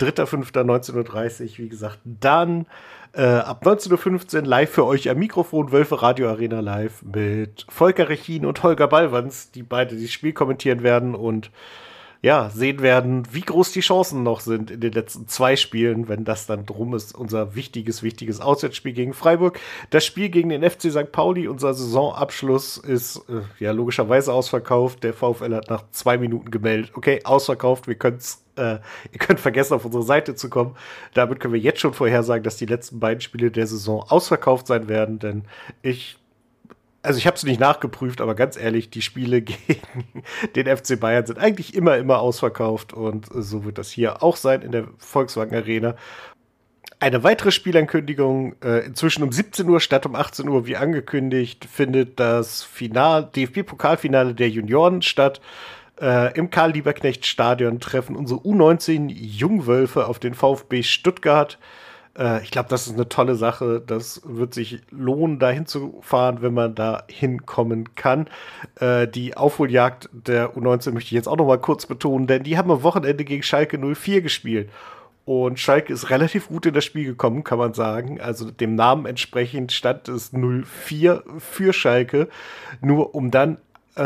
3.5.19:30 Uhr, wie gesagt, dann ab 19:15 Uhr live für euch am Mikrofon, Wölfe Radio Arena live mit Volker Rechin und Holger Ballwanz, die beide das Spiel kommentieren werden und ja, sehen werden, wie groß die Chancen noch sind in den letzten 2 Spielen, wenn das dann drum ist. Unser wichtiges Auswärtsspiel gegen Freiburg. Das Spiel gegen den FC St. Pauli, unser Saisonabschluss, ist ja logischerweise ausverkauft. Der VfL hat nach 2 Minuten gemeldet, okay, ausverkauft, ihr könnt vergessen, auf unsere Seite zu kommen. Damit können wir jetzt schon vorhersagen, dass die letzten beiden Spiele der Saison ausverkauft sein werden, denn ich habe es nicht nachgeprüft, aber ganz ehrlich, die Spiele gegen den FC Bayern sind eigentlich immer ausverkauft und so wird das hier auch sein in der Volkswagen Arena. Eine weitere Spielankündigung, inzwischen um 17 Uhr statt um 18 Uhr, wie angekündigt, findet das DFB-Pokalfinale der Junioren statt. Im Karl-Lieberknecht-Stadion treffen unsere U19 Jungwölfe auf den VfB Stuttgart. Ich glaube, das ist eine tolle Sache. Das wird sich lohnen, da hinzufahren, wenn man da hinkommen kann. Die Aufholjagd der U19 möchte ich jetzt auch noch mal kurz betonen, denn die haben am Wochenende gegen Schalke 04 gespielt. Und Schalke ist relativ gut in das Spiel gekommen, kann man sagen. Also dem Namen entsprechend stand es 04 für Schalke. Nur um dann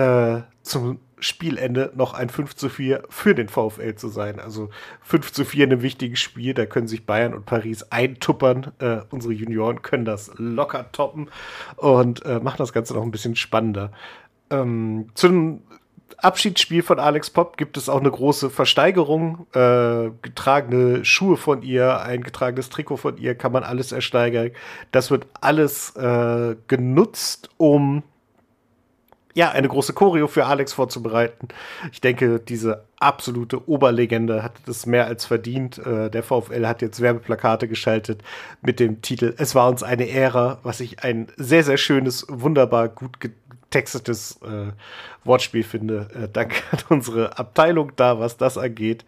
zum Spielende noch ein 5:4 für den VfL zu sein. Also 5:4 in einem wichtigen Spiel, da können sich Bayern und Paris eintuppern. Unsere Junioren können das locker toppen und machen das Ganze noch ein bisschen spannender. Zum Abschiedsspiel von Alex Popp gibt es auch eine große Versteigerung. Getragene Schuhe von ihr, ein getragenes Trikot von ihr, kann man alles ersteigern. Das wird alles genutzt, um eine große Choreo für Alex vorzubereiten. Ich denke, diese absolute Oberlegende hat es mehr als verdient. Der VfL hat jetzt Werbeplakate geschaltet mit dem Titel "Es war uns eine Ära", was ich ein sehr, sehr schönes, wunderbar gut getextetes Wortspiel finde. Danke an unsere Abteilung da, was das angeht.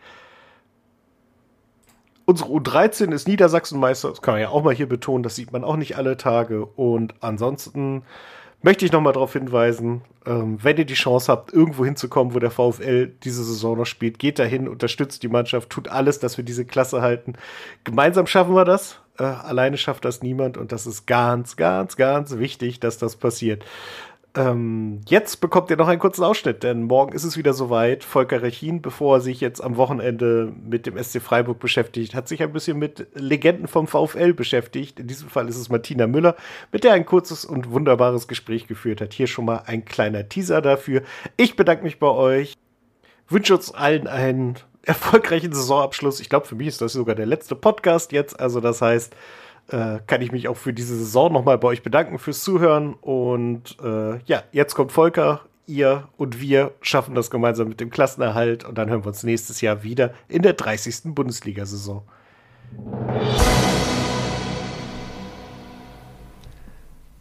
Unsere U13 ist Niedersachsenmeister. Das kann man ja auch mal hier betonen. Das sieht man auch nicht alle Tage. Und ansonsten möchte ich noch mal darauf hinweisen, wenn ihr die Chance habt, irgendwo hinzukommen, wo der VfL diese Saison noch spielt, geht dahin, unterstützt die Mannschaft, tut alles, dass wir diese Klasse halten. Gemeinsam schaffen wir das. Alleine schafft das niemand und das ist ganz, ganz, ganz wichtig, dass das passiert. Jetzt bekommt ihr noch einen kurzen Ausschnitt, denn morgen ist es wieder soweit. Volker Rechin, bevor er sich jetzt am Wochenende mit dem SC Freiburg beschäftigt, hat sich ein bisschen mit Legenden vom VfL beschäftigt. In diesem Fall ist es Martina Müller, mit der er ein kurzes und wunderbares Gespräch geführt hat. Hier schon mal ein kleiner Teaser dafür. Ich bedanke mich bei euch, wünsche uns allen einen erfolgreichen Saisonabschluss. Ich glaube, für mich ist das sogar der letzte Podcast jetzt, also das heißt, kann ich mich auch für diese Saison nochmal bei euch bedanken fürs Zuhören. Und jetzt kommt Volker. Ihr und wir schaffen das gemeinsam mit dem Klassenerhalt. Und dann hören wir uns nächstes Jahr wieder in der 30. Bundesliga-Saison.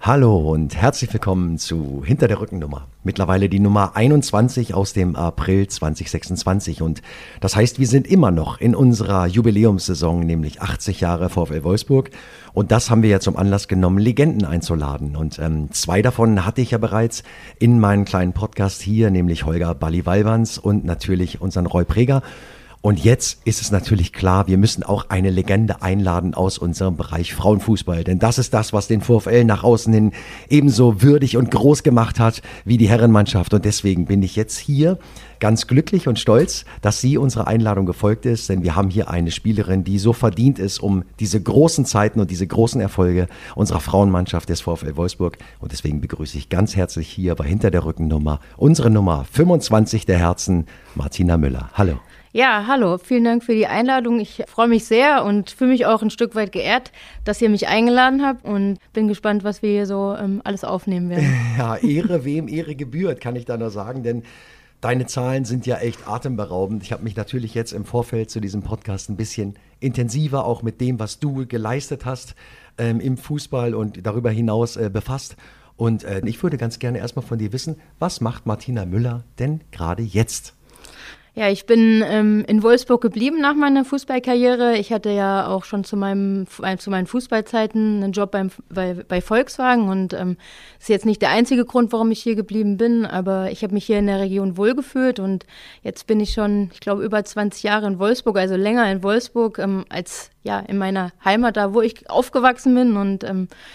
Hallo und herzlich willkommen zu Hinter der Rückennummer. Mittlerweile die Nummer 21 aus dem April 2026 und das heißt, wir sind immer noch in unserer Jubiläumssaison, nämlich 80 Jahre VfL Wolfsburg und das haben wir ja zum Anlass genommen, Legenden einzuladen und 2 davon hatte ich ja bereits in meinem kleinen Podcast hier, nämlich Holger Balli-Wallwans und natürlich unseren Roy Preger. Und jetzt ist es natürlich klar, wir müssen auch eine Legende einladen aus unserem Bereich Frauenfußball. Denn das ist das, was den VfL nach außen hin ebenso würdig und groß gemacht hat wie die Herrenmannschaft. Und deswegen bin ich jetzt hier ganz glücklich und stolz, dass sie unserer Einladung gefolgt ist. Denn wir haben hier eine Spielerin, die so verdient ist um diese großen Zeiten und diese großen Erfolge unserer Frauenmannschaft des VfL Wolfsburg. Und deswegen begrüße ich ganz herzlich hier bei Hinter der Rückennummer unsere Nummer 25 der Herzen, Martina Müller. Hallo. Ja, hallo, vielen Dank für die Einladung. Ich freue mich sehr und fühle mich auch ein Stück weit geehrt, dass ihr mich eingeladen habt und bin gespannt, was wir hier so alles aufnehmen werden. Ja, Ehre, wem Ehre gebührt, kann ich da nur sagen, denn deine Zahlen sind ja echt atemberaubend. Ich habe mich natürlich jetzt im Vorfeld zu diesem Podcast ein bisschen intensiver auch mit dem, was du geleistet hast im Fußball und darüber hinaus befasst. Und ich würde ganz gerne erstmal von dir wissen, was macht Martina Müller denn gerade jetzt? Ja, ich bin in Wolfsburg geblieben nach meiner Fußballkarriere. Ich hatte ja auch schon zu meinen Fußballzeiten einen Job bei Volkswagen und ist jetzt nicht der einzige Grund, warum ich hier geblieben bin, aber ich habe mich hier in der Region wohlgefühlt und jetzt bin ich schon, ich glaube, über 20 Jahre in Wolfsburg, also länger in Wolfsburg als in meiner Heimat, da wo ich aufgewachsen bin und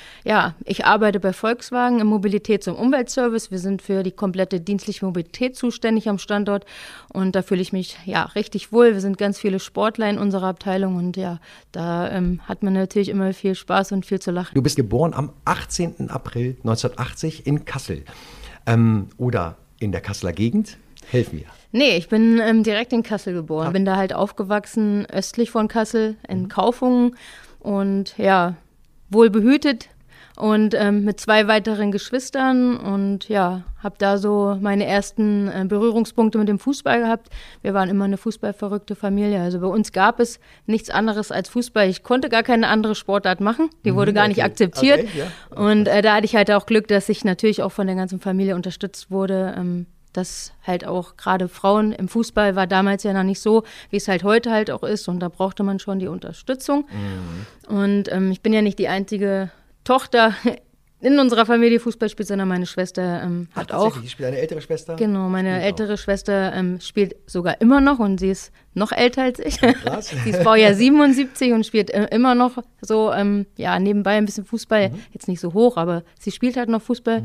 ich arbeite bei Volkswagen im Mobilitäts- und Umweltservice. Wir sind für die komplette dienstliche Mobilität zuständig am Standort und da fühle ich mich richtig wohl. Wir sind ganz viele Sportler in unserer Abteilung und da hat man natürlich immer viel Spaß und viel zu lachen. Du bist geboren am 18. April 1980 in Kassel oder in der Kasseler Gegend. Helf mir. Nee, ich bin direkt in Kassel geboren. Bin da halt aufgewachsen, östlich von Kassel, in Kaufungen und wohlbehütet und mit 2 weiteren Geschwistern und habe da so meine ersten Berührungspunkte mit dem Fußball gehabt. Wir waren immer eine fußballverrückte Familie. Also bei uns gab es nichts anderes als Fußball. Ich konnte gar keine andere Sportart machen. Die wurde gar nicht akzeptiert. Okay, ja. Und da hatte ich halt auch Glück, dass ich natürlich auch von der ganzen Familie unterstützt wurde. Dass halt auch gerade Frauen im Fußball war damals ja noch nicht so, wie es halt heute halt auch ist. Und da brauchte man schon die Unterstützung. Mhm. Und ich bin ja nicht die einzige Tochter in unserer Familie Fußball spielt, sondern meine Schwester hat auch. Die spielt eine ältere Schwester? Genau, meine ältere Schwester spielt sogar immer noch und sie ist noch älter als ich. Krass. Sie ist Baujahr 77 und spielt immer noch so, nebenbei ein bisschen Fußball. Jetzt nicht so hoch, aber sie spielt halt noch Fußball.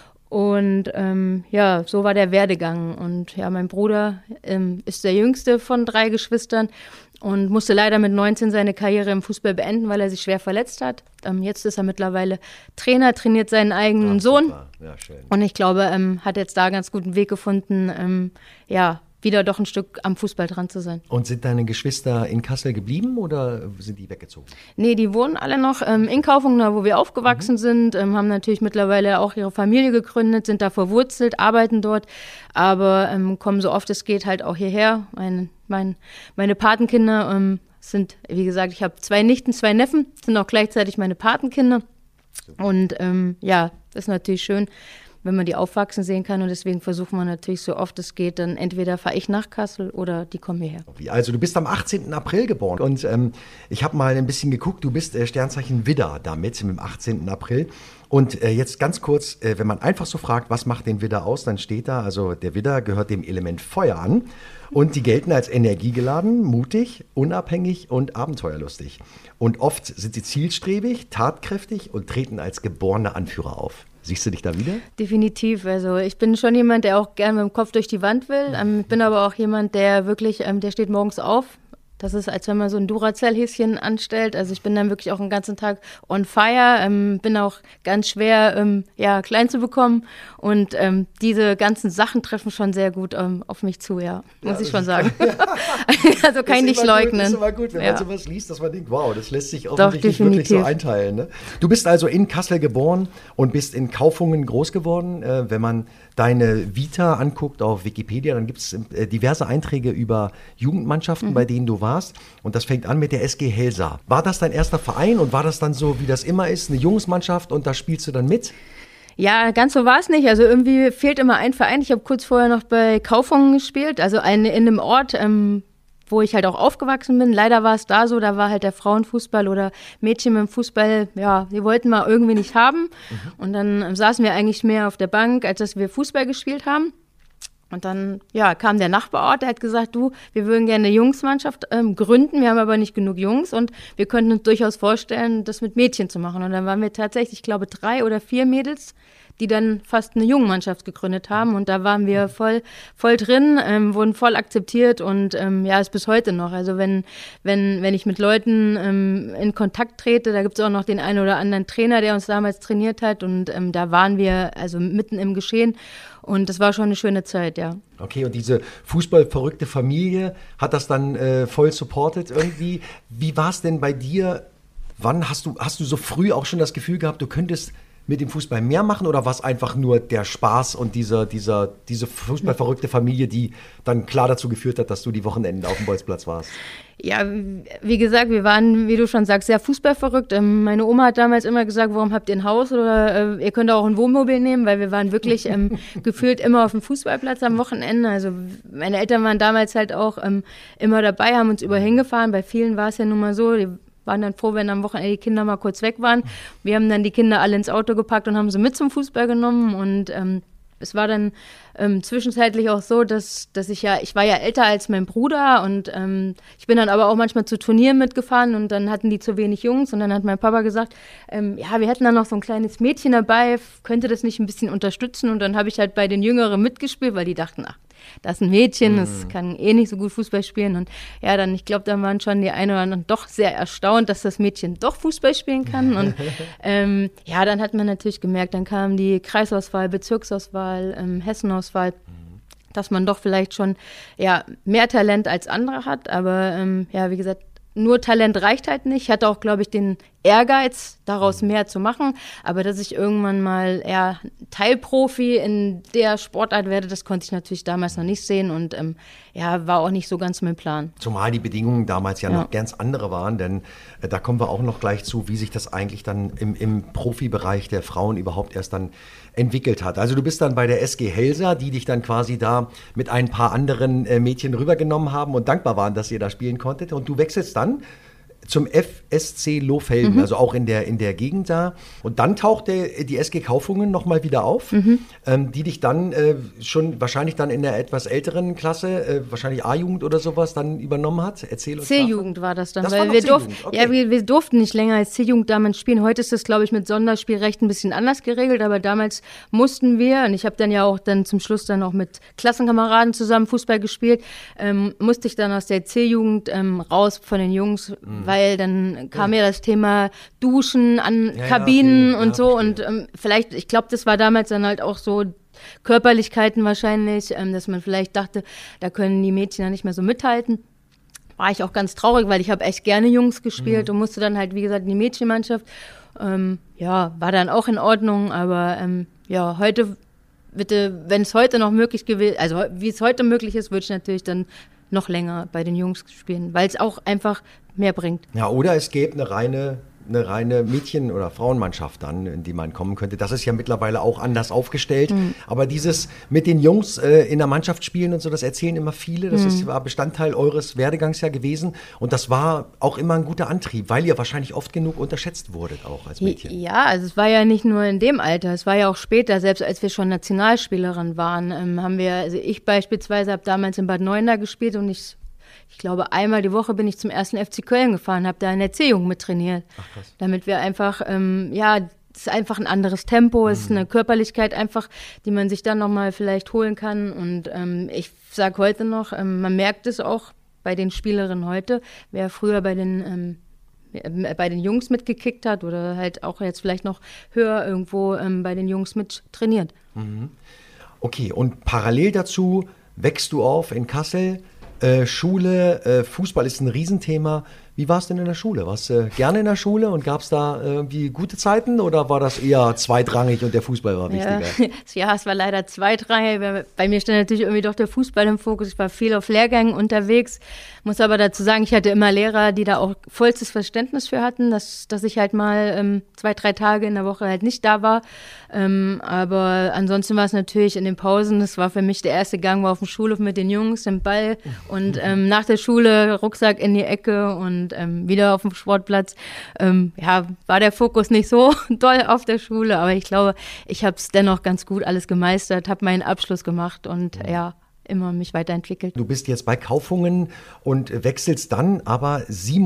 Und so war der Werdegang. Und mein Bruder ist der jüngste von 3 Geschwistern und musste leider mit 19 seine Karriere im Fußball beenden, weil er sich schwer verletzt hat. Jetzt ist er mittlerweile Trainer, trainiert seinen eigenen Sohn. Ja, schön. Und ich glaube, hat jetzt da ganz guten Weg gefunden, wieder doch ein Stück am Fußball dran zu sein. Und sind deine Geschwister in Kassel geblieben oder sind die weggezogen? Nee, die wohnen alle noch in Kaufungen, da wo wir aufgewachsen sind, haben natürlich mittlerweile auch ihre Familie gegründet, sind da verwurzelt, arbeiten dort, aber kommen so oft es geht halt auch hierher. Meine Patenkinder sind, wie gesagt, ich habe 2 Nichten, 2 Neffen, sind auch gleichzeitig meine Patenkinder. Und das ist natürlich schön, wenn man die aufwachsen sehen kann. Und deswegen versuchen wir natürlich so oft es geht, dann entweder fahre ich nach Kassel oder die kommen hierher. Also du bist am 18. April geboren und ich habe mal ein bisschen geguckt, du bist Sternzeichen Widder damit mit dem 18. April. Und jetzt ganz kurz, wenn man einfach so fragt, was macht den Widder aus, dann steht da, also der Widder gehört dem Element Feuer an und die gelten als energiegeladen, mutig, unabhängig und abenteuerlustig. Und oft sind sie zielstrebig, tatkräftig und treten als geborene Anführer auf. Siehst du dich da wieder? Definitiv. Also ich bin schon jemand, der auch gerne mit dem Kopf durch die Wand will. Ich bin aber auch jemand, der wirklich, der steht morgens auf. Das ist, als wenn man so ein Duracell-Häschen anstellt. Also ich bin dann wirklich auch den ganzen Tag on fire, bin auch ganz schwer klein zu bekommen. Und diese ganzen Sachen treffen schon sehr gut auf mich zu, muss ich schon sagen. Also kann ich nicht leugnen. Das ist immer gut, wenn man sowas liest, dass man denkt, wow, das lässt sich offensichtlich wirklich so einteilen. Ne? Du bist also in Kassel geboren und bist in Kaufungen groß geworden. Wenn man deine Vita anguckt auf Wikipedia, dann gibt es diverse Einträge über Jugendmannschaften, bei denen du warst. Und das fängt an mit der SG Helsa. War das dein erster Verein und war das dann so, wie das immer ist, eine Jungsmannschaft und da spielst du dann mit? Ja, ganz so war es nicht. Also irgendwie fehlt immer ein Verein. Ich habe kurz vorher noch bei Kaufungen gespielt, also in einem Ort, wo ich halt auch aufgewachsen bin. Leider war es da so, da war halt der Frauenfußball oder Mädchen mit dem Fußball, ja, die wollten wir irgendwie nicht haben. Und dann saßen wir eigentlich mehr auf der Bank, als dass wir Fußball gespielt haben. Und dann, ja, kam der Nachbarort, der hat gesagt, du, wir würden gerne eine Jungsmannschaft gründen, wir haben aber nicht genug Jungs und wir könnten uns durchaus vorstellen, das mit Mädchen zu machen. Und dann waren wir tatsächlich, ich glaube, 3 oder 4 Mädels, die dann fast eine Jungenmannschaft gegründet haben. Und da waren wir voll drin, wurden voll akzeptiert und ja, ist bis heute noch. Also wenn ich mit Leuten in Kontakt trete, da gibt es auch noch den einen oder anderen Trainer, der uns damals trainiert hat. Und da waren wir also mitten im Geschehen. Und das war schon eine schöne Zeit, ja. Okay, und diese fußballverrückte Familie hat das dann voll supportet irgendwie. Wie war es denn bei dir? Wann hast du so früh auch schon das Gefühl gehabt, du könntest mit dem Fußball mehr machen oder war es einfach nur der Spaß und diese fußballverrückte Familie, die dann klar dazu geführt hat, dass du die Wochenenden auf dem Bolzplatz warst? Ja, wie gesagt, wir waren, wie du schon sagst, sehr fußballverrückt. Meine Oma hat damals immer gesagt, warum habt ihr ein Haus oder ihr könnt auch ein Wohnmobil nehmen, weil wir waren wirklich gefühlt immer auf dem Fußballplatz am Wochenende. Also meine Eltern waren damals halt auch immer dabei, haben uns überall hingefahren. Bei vielen war es ja nun mal so, die waren dann froh, wenn am Wochenende die Kinder mal kurz weg waren. Wir haben dann die Kinder alle ins Auto gepackt und haben sie mit zum Fußball genommen und es war dann zwischenzeitlich auch so, dass ich war ja älter als mein Bruder und ich bin dann aber auch manchmal zu Turnieren mitgefahren und dann hatten die zu wenig Jungs und dann hat mein Papa gesagt, ja, wir hätten dann noch so ein kleines Mädchen dabei, könnte das nicht ein bisschen unterstützen und dann habe ich halt bei den Jüngeren mitgespielt, weil die dachten, ach, das ist ein Mädchen, das kann eh nicht so gut Fußball spielen und ja, dann, ich glaube, da waren schon die einen oder anderen doch sehr erstaunt, dass das Mädchen doch Fußball spielen kann und ja, dann hat man natürlich gemerkt, dann kam die Kreisauswahl, Bezirksauswahl, Hessenauswahl, dass man doch vielleicht schon ja, mehr Talent als andere hat, aber ja, wie gesagt, nur Talent reicht halt nicht. Ich hatte auch, glaube ich, den Ehrgeiz, daraus mehr zu machen. Aber dass ich irgendwann mal eher Teilprofi in der Sportart werde, das konnte ich natürlich damals noch nicht sehen und ja, war auch nicht so ganz mein Plan. Zumal die Bedingungen damals ja noch ganz andere waren, denn da kommen wir auch noch gleich zu, wie sich das eigentlich dann im Profibereich der Frauen überhaupt erst dann entwickelt hat. Also du bist dann bei der SG Helsa, die dich dann quasi da mit ein paar anderen Mädchen rübergenommen haben und dankbar waren, dass ihr da spielen konntet. Und du wechselst dann zum FSC Lohfelden, also auch in der Gegend da. Und dann taucht die SG Kaufungen nochmal wieder auf, die dich dann schon wahrscheinlich dann in der etwas älteren Klasse, wahrscheinlich A-Jugend oder sowas, dann übernommen hat. Erzähl uns C-Jugend war das dann, das weil wir durften nicht länger als C-Jugend damals spielen. Heute ist das, glaube ich, mit Sonderspielrecht ein bisschen anders geregelt, aber damals mussten wir, und ich habe dann ja auch dann zum Schluss dann auch mit Klassenkameraden zusammen Fußball gespielt, musste ich dann aus der C-Jugend raus von den Jungs, weil dann kam ja das Thema Duschen an Kabinen und so und vielleicht, ich glaube, das war damals dann halt auch so Körperlichkeiten wahrscheinlich, dass man vielleicht dachte, da können die Mädchen ja nicht mehr so mithalten. War ich auch ganz traurig, weil ich habe echt gerne Jungs gespielt und musste dann halt, wie gesagt, in die Mädchenmannschaft. Ja, war dann auch in Ordnung, aber ja, heute, bitte, wenn es heute noch möglich gewesen, also wie es heute möglich ist, würde ich natürlich dann noch länger bei den Jungs spielen, weil es auch einfach mehr bringt. Ja, oder es gäbe eine reine Mädchen- oder Frauenmannschaft dann, in die man kommen könnte. Das ist ja mittlerweile auch anders aufgestellt. Aber dieses mit den Jungs in der Mannschaft spielen und so, das erzählen immer viele. Das war Bestandteil eures Werdegangs ja gewesen. Und das war auch immer ein guter Antrieb, weil ihr wahrscheinlich oft genug unterschätzt wurdet auch als Mädchen. Ja, also es war ja nicht nur in dem Alter, es war ja auch später, selbst als wir schon Nationalspielerin waren, haben wir, also ich beispielsweise habe damals in Bad Neuenahr gespielt und ich glaube, einmal die Woche bin ich zum 1. FC Köln gefahren, habe da in der C-Jugend mit trainiert. Ach, krass. Damit wir einfach, ja, es ist einfach ein anderes Tempo, es ist eine Körperlichkeit einfach, die man sich dann nochmal vielleicht holen kann. Und ich sage heute noch, man merkt es auch bei den Spielerinnen heute, wer früher bei den Jungs mitgekickt hat oder halt auch jetzt vielleicht noch höher irgendwo bei den Jungs mit trainiert. Okay, und parallel dazu wächst du auf in Kassel. Schule, Fußball ist ein Riesenthema. Wie war es denn in der Schule? Warst du gerne in der Schule und gab es da irgendwie gute Zeiten oder war das eher zweitrangig und der Fußball war wichtiger? Ja, es war leider zweitrangig. Bei mir stand natürlich irgendwie doch der Fußball im Fokus. Ich war viel auf Lehrgängen unterwegs. Muss aber dazu sagen, ich hatte immer Lehrer, die da auch vollstes Verständnis für hatten, dass ich halt mal 2-3 Tage in der Woche halt nicht da war. Aber ansonsten war es natürlich in den Pausen, das war für mich der erste Gang, war auf dem Schulhof mit den Jungs, im Ball und nach der Schule Rucksack in die Ecke und wieder auf dem Sportplatz. War der Fokus nicht so doll auf der Schule, aber ich glaube, ich habe es dennoch ganz gut alles gemeistert, habe meinen Abschluss gemacht und immer mich weiterentwickelt. Du bist jetzt bei Kaufungen und wechselst dann aber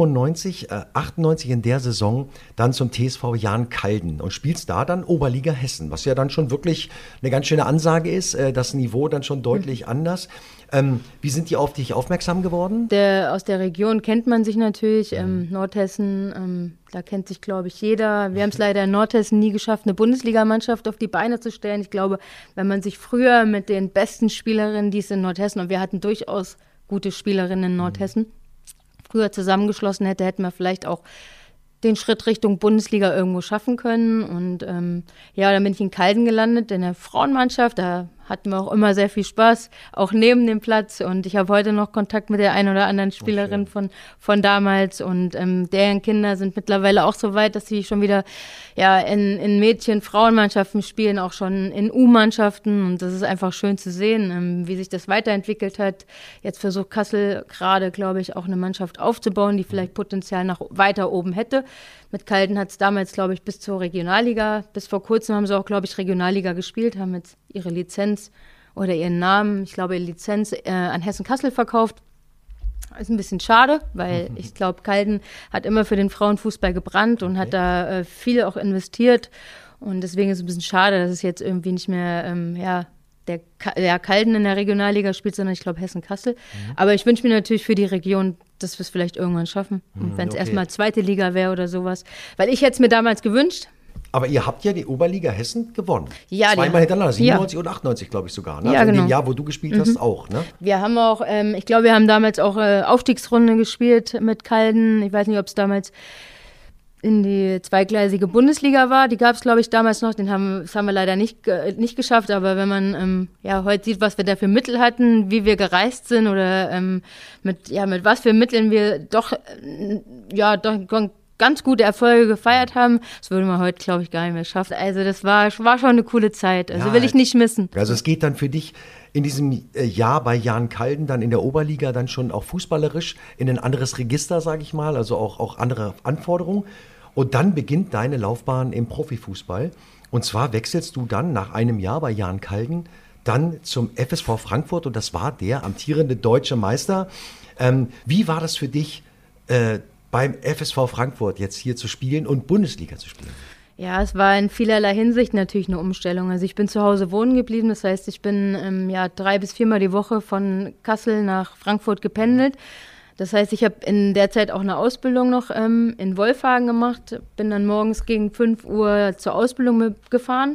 98 in der Saison dann zum TSV Jahn Calden und spielst da dann Oberliga Hessen, was ja dann schon wirklich eine ganz schöne Ansage ist, das Niveau dann schon deutlich anders. Wie sind die auf dich aufmerksam geworden? Aus der Region kennt man sich natürlich, Nordhessen, da kennt sich, glaube ich, jeder. Wir haben es leider in Nordhessen nie geschafft, eine Bundesligamannschaft auf die Beine zu stellen. Ich glaube, wenn man sich früher mit den besten Spielerinnen, die es in Nordhessen, und wir hatten durchaus gute Spielerinnen in Nordhessen, früher zusammengeschlossen hätte, hätten wir vielleicht auch den Schritt Richtung Bundesliga irgendwo schaffen können. Und dann bin ich in Calden gelandet, in der Frauenmannschaft. Da hatten wir auch immer sehr viel Spaß, auch neben dem Platz. Und ich habe heute noch Kontakt mit der einen oder anderen Spielerin von damals. Und deren Kinder sind mittlerweile auch so weit, dass sie schon wieder in Mädchen-Frauenmannschaften spielen, auch schon in U-Mannschaften. Und das ist einfach schön zu sehen, wie sich das weiterentwickelt hat. Jetzt versucht Kassel gerade, glaube ich, auch eine Mannschaft aufzubauen, die vielleicht Potenzial nach weiter oben hätte. Mit Calden hat es damals, glaube ich, bis zur Regionalliga, bis vor kurzem haben sie auch, glaube ich, Regionalliga gespielt, haben jetzt ihre Lizenz oder ihren Namen, ich glaube, ihre Lizenz an Hessen-Kassel verkauft. Ist ein bisschen schade, weil ich glaube, Calden hat immer für den Frauenfußball gebrannt und hat da viel auch investiert. Und deswegen ist es ein bisschen schade, dass es jetzt irgendwie nicht mehr der Calden in der Regionalliga spielt, sondern ich glaube Hessen-Kassel. Aber ich wünsche mir natürlich für die Region, dass wir es vielleicht irgendwann schaffen. Und wenn es erstmal zweite Liga wäre oder sowas. Weil ich hätte es mir damals gewünscht. Aber ihr habt ja die Oberliga Hessen gewonnen. Ja, zweimal hintereinander, 97 und 98, glaube ich sogar. Ne? Ja, also in genau. dem Jahr, wo du gespielt hast, auch. Ne? Wir haben auch, ich glaube, wir haben damals auch Aufstiegsrunde gespielt mit Calden. Ich weiß nicht, ob es damals in die zweigleisige Bundesliga war. Die gab es, glaube ich, damals noch. Das haben wir leider nicht geschafft. Aber wenn man heute sieht, was wir da für Mittel hatten, wie wir gereist sind oder mit was für Mitteln wir doch ganz gute Erfolge gefeiert haben, das würde man heute, glaube ich, gar nicht mehr schaffen. Also das war schon eine coole Zeit. Also will ich nicht missen. Also es geht dann für dich in diesem Jahr bei Jahn Calden dann in der Oberliga dann schon auch fußballerisch in ein anderes Register, sage ich mal, also auch andere Anforderungen. Und dann beginnt deine Laufbahn im Profifußball. Und zwar wechselst du dann nach einem Jahr bei Jahn Calden dann zum FSV Frankfurt und das war der amtierende deutsche Meister. Wie war das für dich, beim FSV Frankfurt jetzt hier zu spielen und Bundesliga zu spielen? Ja, es war in vielerlei Hinsicht natürlich eine Umstellung. Also ich bin zu Hause wohnen geblieben, das heißt, ich bin 3 bis 4 Mal die Woche von Kassel nach Frankfurt gependelt. Das heißt, ich habe in der Zeit auch eine Ausbildung noch in Wolfhagen gemacht, bin dann morgens gegen 5 Uhr zur Ausbildung gefahren.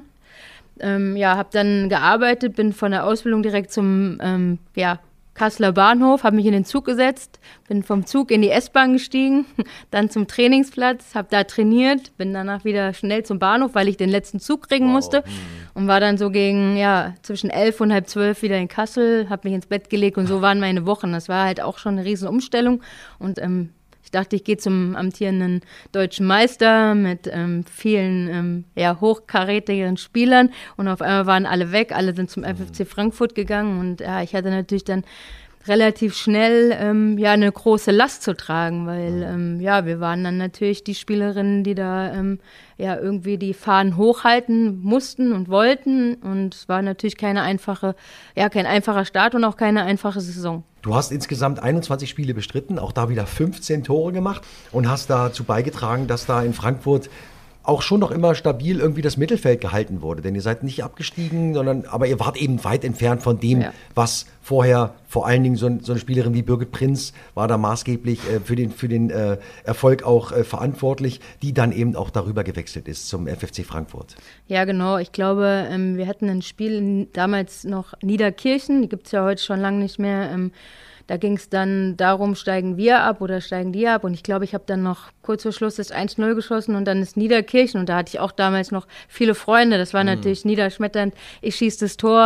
Habe dann gearbeitet, bin von der Ausbildung direkt zum Kasseler Bahnhof, habe mich in den Zug gesetzt, bin vom Zug in die S-Bahn gestiegen, dann zum Trainingsplatz, habe da trainiert, bin danach wieder schnell zum Bahnhof, weil ich den letzten Zug kriegen musste und war dann so gegen zwischen 11 und halb 12 wieder in Kassel, habe mich ins Bett gelegt und so waren meine Wochen. Das war halt auch schon eine riesen Umstellung und ich dachte, ich gehe zum amtierenden deutschen Meister mit vielen hochkarätigen Spielern und auf einmal waren alle weg, alle sind zum FFC Frankfurt gegangen und ich hatte natürlich dann relativ schnell eine große Last zu tragen, weil wir waren dann natürlich die Spielerinnen, die da irgendwie die Fahnen hochhalten mussten und wollten und es war natürlich kein einfacher Start und auch keine einfache Saison. Du hast insgesamt 21 Spiele bestritten, auch da wieder 15 Tore gemacht und hast dazu beigetragen, dass da in Frankfurt auch schon noch immer stabil irgendwie das Mittelfeld gehalten wurde. Denn ihr seid nicht abgestiegen, aber ihr wart eben weit entfernt von dem, was vorher, vor allen Dingen so eine Spielerin wie Birgit Prinz war da maßgeblich für den Erfolg auch verantwortlich, die dann eben auch darüber gewechselt ist zum FFC Frankfurt. Ja, genau. Ich glaube, wir hatten ein Spiel damals noch Niederkirchen, die gibt es ja heute schon lange nicht mehr. da ging es dann darum, steigen wir ab oder steigen die ab. Und ich glaube, ich habe dann noch kurz vor Schluss das 1-0 geschossen und dann ist Niederkirchen. Und da hatte ich auch damals noch viele Freunde. Das war natürlich niederschmetternd. Ich schieße das Tor.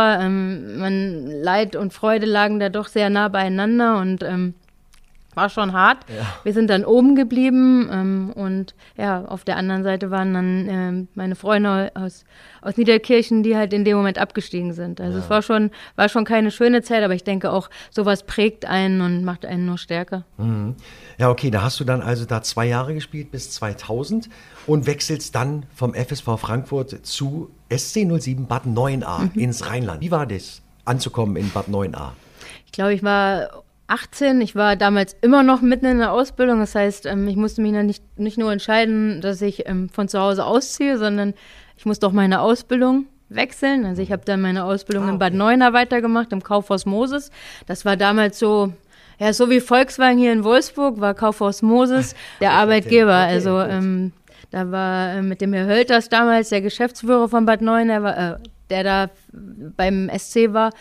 Leid und Freude lagen da doch sehr nah beieinander und war schon hart. Ja. Wir sind dann oben geblieben und ja, auf der anderen Seite waren dann meine Freunde aus Niederkirchen, die halt in dem Moment abgestiegen sind. Also es war schon keine schöne Zeit, aber ich denke auch, sowas prägt einen und macht einen nur stärker. Mhm. Ja, okay, da hast du dann also da 2 Jahre gespielt bis 2000 und wechselst dann vom FSV Frankfurt zu SC 07 Bad Neuenahr ins Rheinland. Wie war das, anzukommen in Bad Neuenahr? Ich glaube, ich war 18, ich war damals immer noch mitten in der Ausbildung, das heißt, ich musste mich dann nicht nur entscheiden, dass ich von zu Hause ausziehe, sondern ich musste auch meine Ausbildung wechseln. Also ich habe dann meine Ausbildung in Bad Neuenahr weitergemacht, im Kaufhaus Moses. Das war damals so, ja, so wie Volkswagen hier in Wolfsburg, war Kaufhaus Moses der Arbeitgeber. Also da war mit dem Herr Hölters damals der Geschäftsführer von Bad Neuenahr, der da beim SC war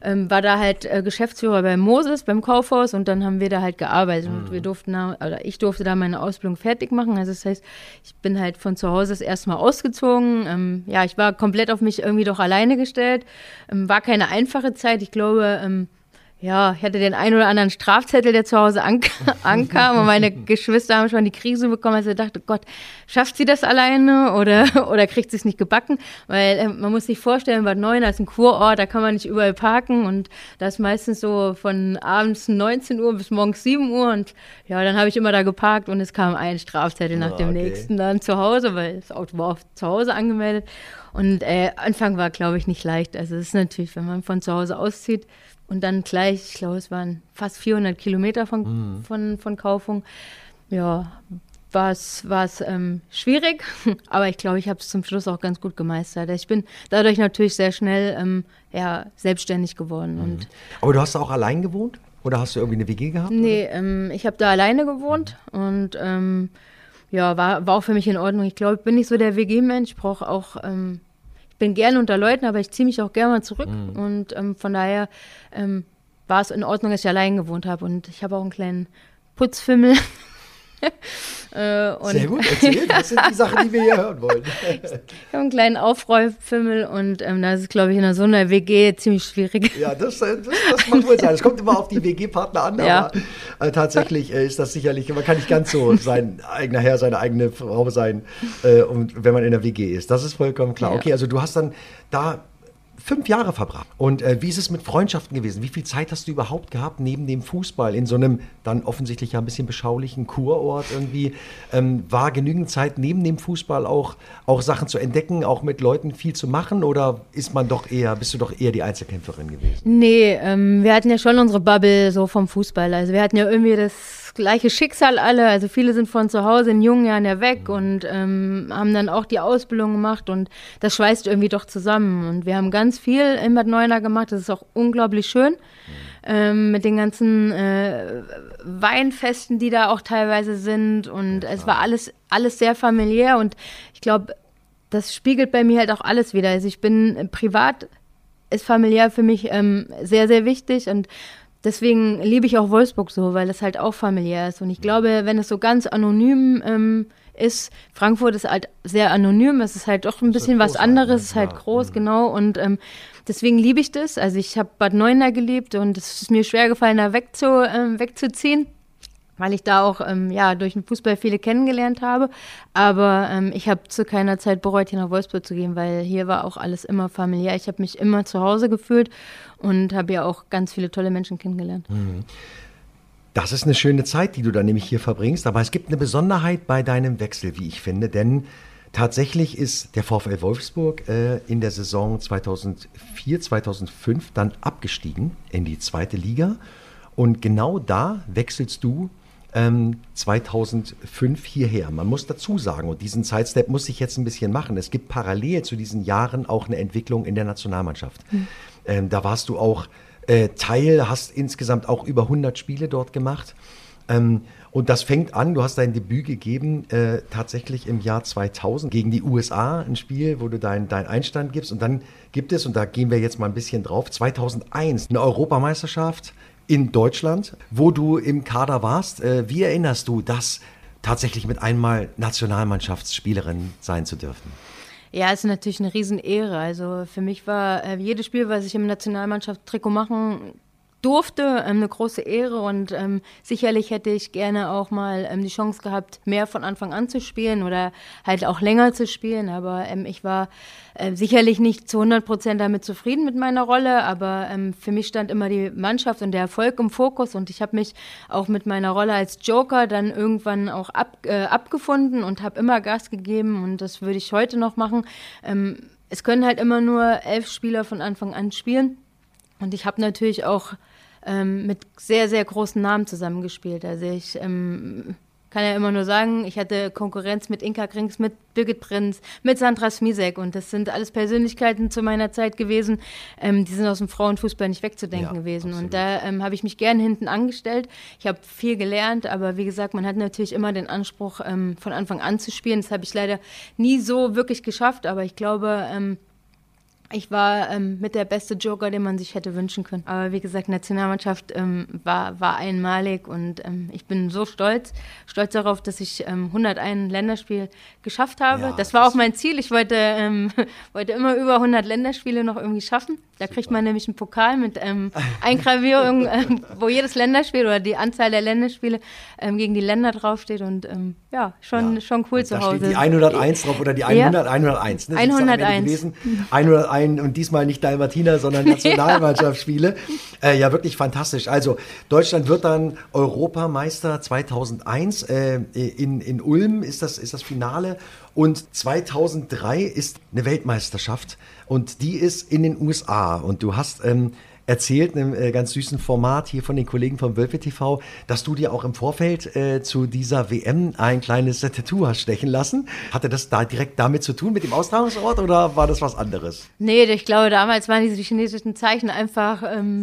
da halt Geschäftsführer bei Moses, beim Kaufhaus und dann haben wir da halt gearbeitet und ich durfte da meine Ausbildung fertig machen. Also das heißt, ich bin halt von zu Hause erstmal ausgezogen. Ich war komplett auf mich irgendwie doch alleine gestellt. War keine einfache Zeit. Ich glaube, ich hatte den einen oder anderen Strafzettel, der zu Hause ankam und meine Geschwister haben schon die Krise bekommen, als ich dachte, Gott, schafft sie das alleine oder kriegt sie es nicht gebacken? Weil man muss sich vorstellen, Bad Neuenahr ist ein Kurort, da kann man nicht überall parken und das ist meistens so von abends 19 Uhr bis morgens 7 Uhr und ja, dann habe ich immer da geparkt und es kam ein Strafzettel nach dem nächsten dann zu Hause, weil das Auto war auch zu Hause angemeldet und Anfang war, glaube ich, nicht leicht. Also es ist natürlich, wenn man von zu Hause auszieht, und dann gleich, ich glaube, es waren fast 400 Kilometer von Kaufung. Ja, war es schwierig, aber ich glaube, ich habe es zum Schluss auch ganz gut gemeistert. Ich bin dadurch natürlich sehr schnell selbstständig geworden. Und aber du hast auch allein gewohnt? Oder hast du irgendwie eine WG gehabt? Nee, ich habe da alleine gewohnt und war auch für mich in Ordnung. Ich glaube, ich bin nicht so der WG-Mensch. Ich brauche auch bin gerne unter Leuten, aber ich ziehe mich auch gerne mal zurück. Und von daher war es in Ordnung, dass ich allein gewohnt habe. Und ich habe auch einen kleinen Putzfimmel. Sehr gut, erzähl. Das sind die Sachen, die wir hier hören wollen. Ich habe einen kleinen Aufräumfimmel und das ist, glaube ich, in so einer WG ziemlich schwierig. Ja, das mag wohl sein. Es kommt immer auf die WG-Partner an, aber tatsächlich ist das sicherlich, man kann nicht ganz so sein eigener Herr, seine eigene Frau sein, und wenn man in der WG ist. Das ist vollkommen klar. Ja. Okay, also du hast dann da 5 Jahre verbracht. Und wie ist es mit Freundschaften gewesen? Wie viel Zeit hast du überhaupt gehabt neben dem Fußball in so einem dann offensichtlich ja ein bisschen beschaulichen Kurort irgendwie? War genügend Zeit neben dem Fußball auch Sachen zu entdecken, auch mit Leuten viel zu machen? Oder bist du doch eher die Einzelkämpferin gewesen? Nee, wir hatten ja schon unsere Bubble so vom Fußball. Also wir hatten ja irgendwie das gleiche Schicksal alle. Also viele sind von zu Hause in jungen Jahren ja weg und haben dann auch die Ausbildung gemacht und das schweißt irgendwie doch zusammen. Und wir haben ganz viel in Bad Neuenahr gemacht. Das ist auch unglaublich schön. Mit den ganzen Weinfesten, die da auch teilweise sind. Und es war alles sehr familiär. Und ich glaube, das spiegelt bei mir halt auch alles wieder. Also ich bin privat, ist familiär für mich sehr, sehr wichtig. Und deswegen liebe ich auch Wolfsburg so, weil das halt auch familiär ist. Und ich glaube, wenn es so ganz anonym ist, Frankfurt ist halt sehr anonym, es ist halt doch ein bisschen was anderes, es ist halt groß, genau. Und deswegen liebe ich das. Also ich habe Bad Neuenahr geliebt und es ist mir schwer gefallen, da wegzuziehen, weil ich da auch durch den Fußball viele kennengelernt habe. Aber ich habe zu keiner Zeit bereut, hier nach Wolfsburg zu gehen, weil hier war auch alles immer familiär. Ich habe mich immer zu Hause gefühlt und habe ja auch ganz viele tolle Menschen kennengelernt. Das ist eine schöne Zeit, die du dann nämlich hier verbringst. Aber es gibt eine Besonderheit bei deinem Wechsel, wie ich finde. Denn tatsächlich ist der VfL Wolfsburg in der Saison 2004, 2005 dann abgestiegen in die 2. Liga. Und genau da wechselst du 2005 hierher. Man muss dazu sagen, und diesen Sidestep muss ich jetzt ein bisschen machen, es gibt parallel zu diesen Jahren auch eine Entwicklung in der Nationalmannschaft. Da warst du auch Teil, hast insgesamt auch über 100 Spiele dort gemacht. Und das fängt an, du hast dein Debüt gegeben, tatsächlich im Jahr 2000 gegen die USA, ein Spiel, wo du deinen Einstand gibst. Und dann gibt es, und da gehen wir jetzt mal ein bisschen drauf, 2001 eine Europameisterschaft in Deutschland, wo du im Kader warst. Wie erinnerst du das, tatsächlich mit einmal Nationalmannschaftsspielerin sein zu dürfen? Ja, es ist natürlich eine Riesenehre. Also für mich war jedes Spiel, was ich im Nationalmannschaftstrikot machen durfte, eine große Ehre und sicherlich hätte ich gerne auch mal die Chance gehabt, mehr von Anfang an zu spielen oder halt auch länger zu spielen, aber ich war sicherlich nicht zu 100% damit zufrieden mit meiner Rolle, aber für mich stand immer die Mannschaft und der Erfolg im Fokus und ich habe mich auch mit meiner Rolle als Joker dann irgendwann auch abgefunden und habe immer Gas gegeben und das würde ich heute noch machen. Es können halt immer nur 11 Spieler von Anfang an spielen. Und ich habe natürlich auch mit sehr, sehr großen Namen zusammengespielt. Also ich kann ja immer nur sagen, ich hatte Konkurrenz mit Inka Krings, mit Birgit Prinz, mit Sandra Smisek. Und das sind alles Persönlichkeiten zu meiner Zeit gewesen. Die sind aus dem Frauenfußball nicht wegzudenken gewesen. Absolut. Und da habe ich mich gern hinten angestellt. Ich habe viel gelernt, aber wie gesagt, man hat natürlich immer den Anspruch, von Anfang an zu spielen. Das habe ich leider nie so wirklich geschafft, aber ich glaube, ich war mit der beste Joker, den man sich hätte wünschen können. Aber wie gesagt, Nationalmannschaft war einmalig und ich bin so stolz darauf, dass ich 101 Länderspiel geschafft habe. Ja, das war auch mein Ziel. Ich wollte immer über 100 Länderspiele noch irgendwie schaffen. Da kriegt man nämlich einen Pokal mit Eingravierung, wo jedes Länderspiel oder die Anzahl der Länderspiele gegen die Länder draufsteht und schon cool zu Hause. Da steht die 101 drauf oder die 100, 101. Ne? 101. 101 und diesmal nicht Dalmatiner, sondern Nationalmannschaftsspiele. Ja, wirklich fantastisch. Also Deutschland wird dann Europameister 2001. In Ulm ist das Finale. Und 2003 ist eine Weltmeisterschaft und die ist in den USA. Und du hast erzählt, in einem ganz süßen Format hier von den Kollegen vom Wölfe TV, dass du dir auch im Vorfeld zu dieser WM ein kleines Tattoo hast stechen lassen. Hatte das da direkt damit zu tun, mit dem Austragungsort, oder war das was anderes? Nee, ich glaube, damals waren diese chinesischen Zeichen einfach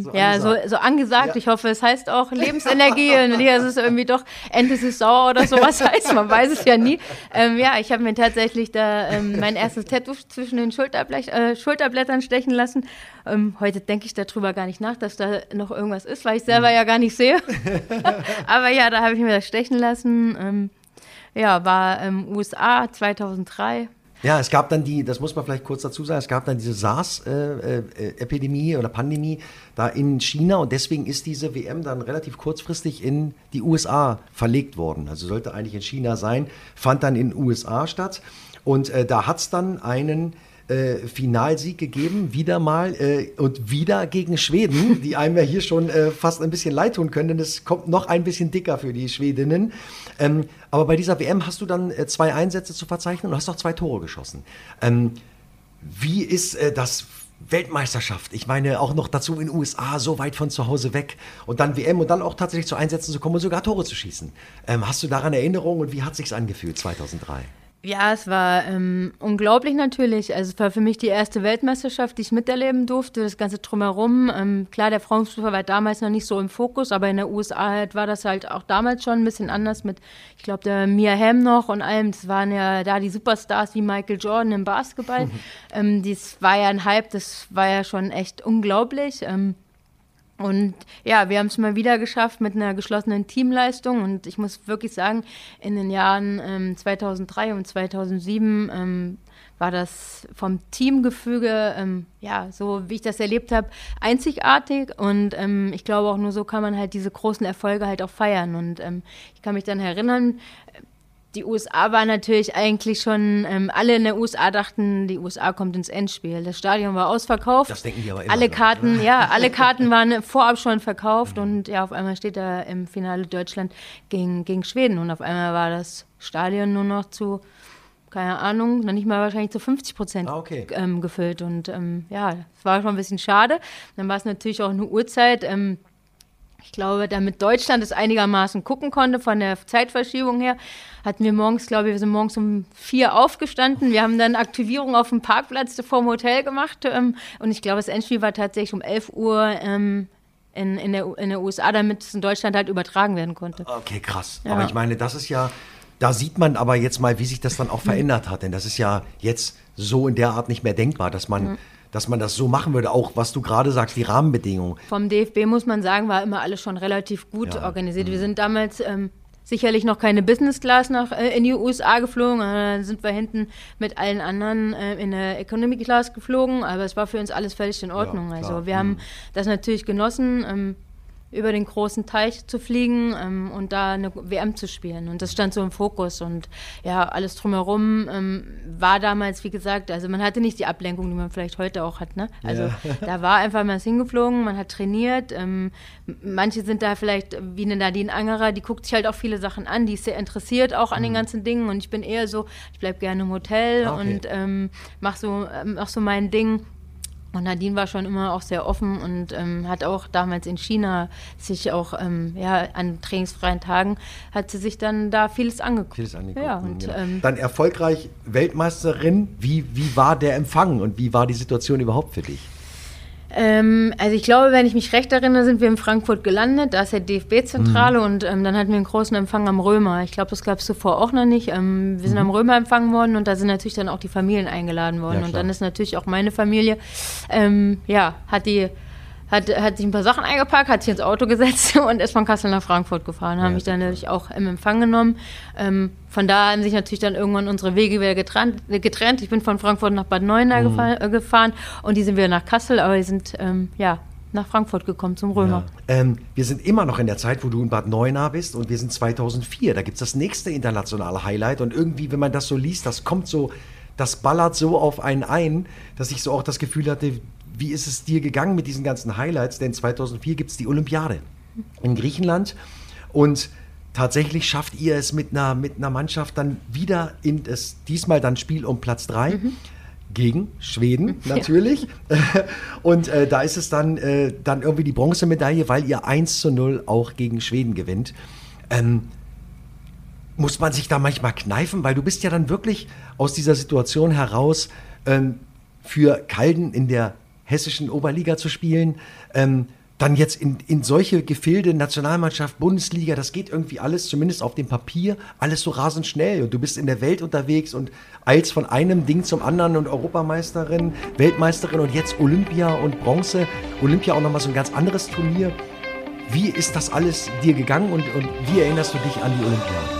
so angesagt. Ja. Ich hoffe, es heißt auch Lebensenergie. Und hier ist es irgendwie doch Ente ist sauer oder sowas heißt. Man weiß es ja nie. Ich habe mir tatsächlich da mein erstes Tattoo zwischen den Schulterblättern stechen lassen. Heute denke ich darüber gar nicht nach, dass da noch irgendwas ist, weil ich selber ja gar nicht sehe. Aber ja, da habe ich mir das stechen lassen. War USA 2003. Ja, es gab dann das muss man vielleicht kurz dazu sagen, es gab dann diese SARS-Epidemie oder Pandemie da in China und deswegen ist diese WM dann relativ kurzfristig in die USA verlegt worden. Also sollte eigentlich in China sein, fand dann in den USA statt und da hat es dann einen Finalsieg gegeben, wieder mal und wieder gegen Schweden, die einem ja hier schon fast ein bisschen leid tun können, denn es kommt noch ein bisschen dicker für die Schwedinnen. Aber bei dieser WM hast du dann 2 Einsätze zu verzeichnen und hast auch 2 Tore geschossen. Wie ist das Weltmeisterschaft? Ich meine, auch noch dazu in den USA, so weit von zu Hause weg und dann WM und dann auch tatsächlich zu Einsätzen zu kommen und sogar Tore zu schießen. Hast du daran Erinnerungen und wie hat es sich angefühlt 2003? Ja, es war unglaublich natürlich. Also es war für mich die erste Weltmeisterschaft, die ich miterleben durfte, das Ganze drumherum. Klar, der Frauenfußball war damals noch nicht so im Fokus, aber in der USA halt war das halt auch damals schon ein bisschen anders mit, ich glaube, der Mia Hamm noch und allem. Das waren ja da die Superstars wie Michael Jordan im Basketball. Das war ja ein Hype, das war ja schon echt unglaublich. Und ja, wir haben es mal wieder geschafft mit einer geschlossenen Teamleistung und ich muss wirklich sagen, in den Jahren 2003 und 2007 war das vom Teamgefüge, so wie ich das erlebt habe, einzigartig und ich glaube auch nur so kann man halt diese großen Erfolge halt auch feiern und ich kann mich dann erinnern, die USA war natürlich eigentlich schon, alle in der USA dachten, die USA kommt ins Endspiel. Das Stadion war ausverkauft. Das denken die aber immer. Alle Karten waren vorab schon verkauft und auf einmal steht da im Finale Deutschland gegen Schweden und auf einmal war das Stadion nur noch zu, keine Ahnung, noch nicht mal wahrscheinlich zu 50% gefüllt und es war schon ein bisschen schade. Dann war es natürlich auch eine Uhrzeit, ich glaube, damit Deutschland es einigermaßen gucken konnte von der Zeitverschiebung her, hatten wir wir sind morgens um 4 aufgestanden. Wir haben dann Aktivierung auf dem Parkplatz vor dem Hotel gemacht. Und ich glaube, das Endspiel war tatsächlich um 11 Uhr in der USA, damit es in Deutschland halt übertragen werden konnte. Okay, krass. Ja. Aber ich meine, das ist ja, da sieht man aber jetzt mal, wie sich das dann auch verändert hat. Denn das ist ja jetzt so in der Art nicht mehr denkbar, dass man dass man das so machen würde, auch was du gerade sagst, die Rahmenbedingungen. Vom DFB muss man sagen, war immer alles schon relativ gut organisiert. Wir sind damals sicherlich noch keine Business Class in die USA geflogen, dann sind wir hinten mit allen anderen in der Economy Class geflogen, aber es war für uns alles völlig in Ordnung. Ja, also wir haben das natürlich genossen, über den großen Teich zu fliegen und da eine WM zu spielen. Und das stand so im Fokus. Und ja, alles drumherum war damals, wie gesagt, also man hatte nicht die Ablenkung, die man vielleicht heute auch hat. Ne? Also da war einfach mal hingeflogen, man hat trainiert. Manche sind da vielleicht, wie eine Nadine Angerer, die guckt sich halt auch viele Sachen an, die ist sehr interessiert auch an den ganzen Dingen. Und ich bin eher so, ich bleib gerne im Hotel und mach so mein Ding. Und Nadine war schon immer auch sehr offen und hat auch damals in China sich auch an trainingsfreien Tagen hat sie sich dann da vieles angeguckt. Ja, und, dann erfolgreich Weltmeisterin. Wie war der Empfang und wie war die Situation überhaupt für dich? Also ich glaube, wenn ich mich recht erinnere, sind wir in Frankfurt gelandet, da ist ja DFB-Zentrale und dann hatten wir einen großen Empfang am Römer. Ich glaube, das gab es zuvor auch noch nicht. Wir sind am Römer empfangen worden und da sind natürlich dann auch die Familien eingeladen worden. Und dann ist natürlich auch meine Familie, hat sich ein paar Sachen eingepackt, hat sich ins Auto gesetzt und ist von Kassel nach Frankfurt gefahren. Haben mich dann natürlich auch im Empfang genommen. Von da haben sich natürlich dann irgendwann unsere Wege wieder getrennt. Ich bin von Frankfurt nach Bad Neuenahr gefahren und die sind wieder nach Kassel, aber die sind nach Frankfurt gekommen zum Römer. Ja. Wir sind immer noch in der Zeit, wo du in Bad Neuenahr bist und wir sind 2004. Da gibt es das nächste internationale Highlight und irgendwie, wenn man das so liest, das ballert so auf einen ein, dass ich so auch das Gefühl hatte, wie ist es dir gegangen mit diesen ganzen Highlights? Denn 2004 gibt es die Olympiade in Griechenland und tatsächlich schafft ihr es mit einer Mannschaft dann wieder in das diesmal dann Spiel um Platz 3 gegen Schweden natürlich. Und da ist es dann irgendwie die Bronzemedaille, weil ihr 1:0 auch gegen Schweden gewinnt. Muss man sich da manchmal kneifen? Weil du bist ja dann wirklich aus dieser Situation heraus für Calden in der hessischen Oberliga zu spielen, dann jetzt in solche Gefilde, Nationalmannschaft, Bundesliga, das geht irgendwie alles, zumindest auf dem Papier, alles so rasend schnell und du bist in der Welt unterwegs und eilst von einem Ding zum anderen und Europameisterin, Weltmeisterin und jetzt Olympia und Bronze, Olympia auch nochmal so ein ganz anderes Turnier. Wie ist das alles dir gegangen und wie erinnerst du dich an die Olympia?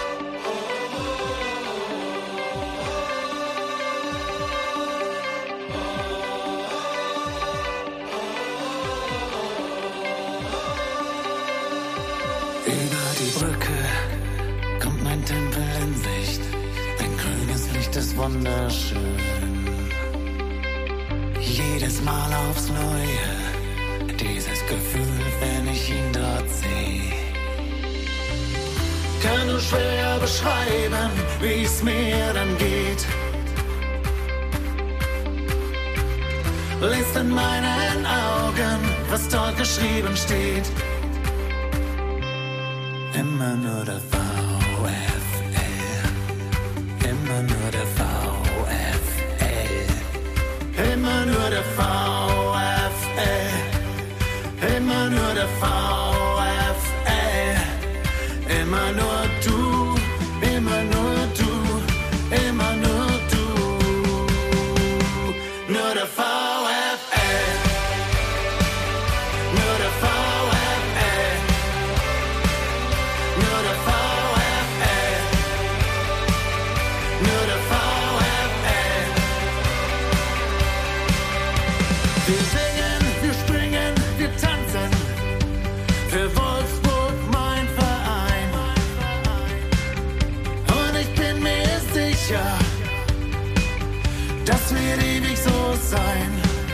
Wunderschön. Jedes Mal aufs Neue, dieses Gefühl, wenn ich ihn dort sehe. Kann nur schwer beschreiben, wie es mir dann geht. Lest in meinen Augen, was dort geschrieben steht. Immer nur der VfL, immer nur der VfL. Immer nur der VfL, immer nur der VfL, immer nur du, immer nur du, immer nur du, nur der VfL, nur der VfL, nur der VfL, nur der VfL. Wir singen, wir springen, wir tanzen für Wolfsburg, mein Verein. Und ich bin mir sicher, das wird ewig so sein.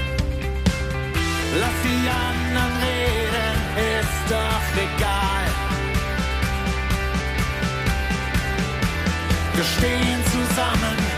Lass die anderen reden, ist doch egal. Wir stehen zusammen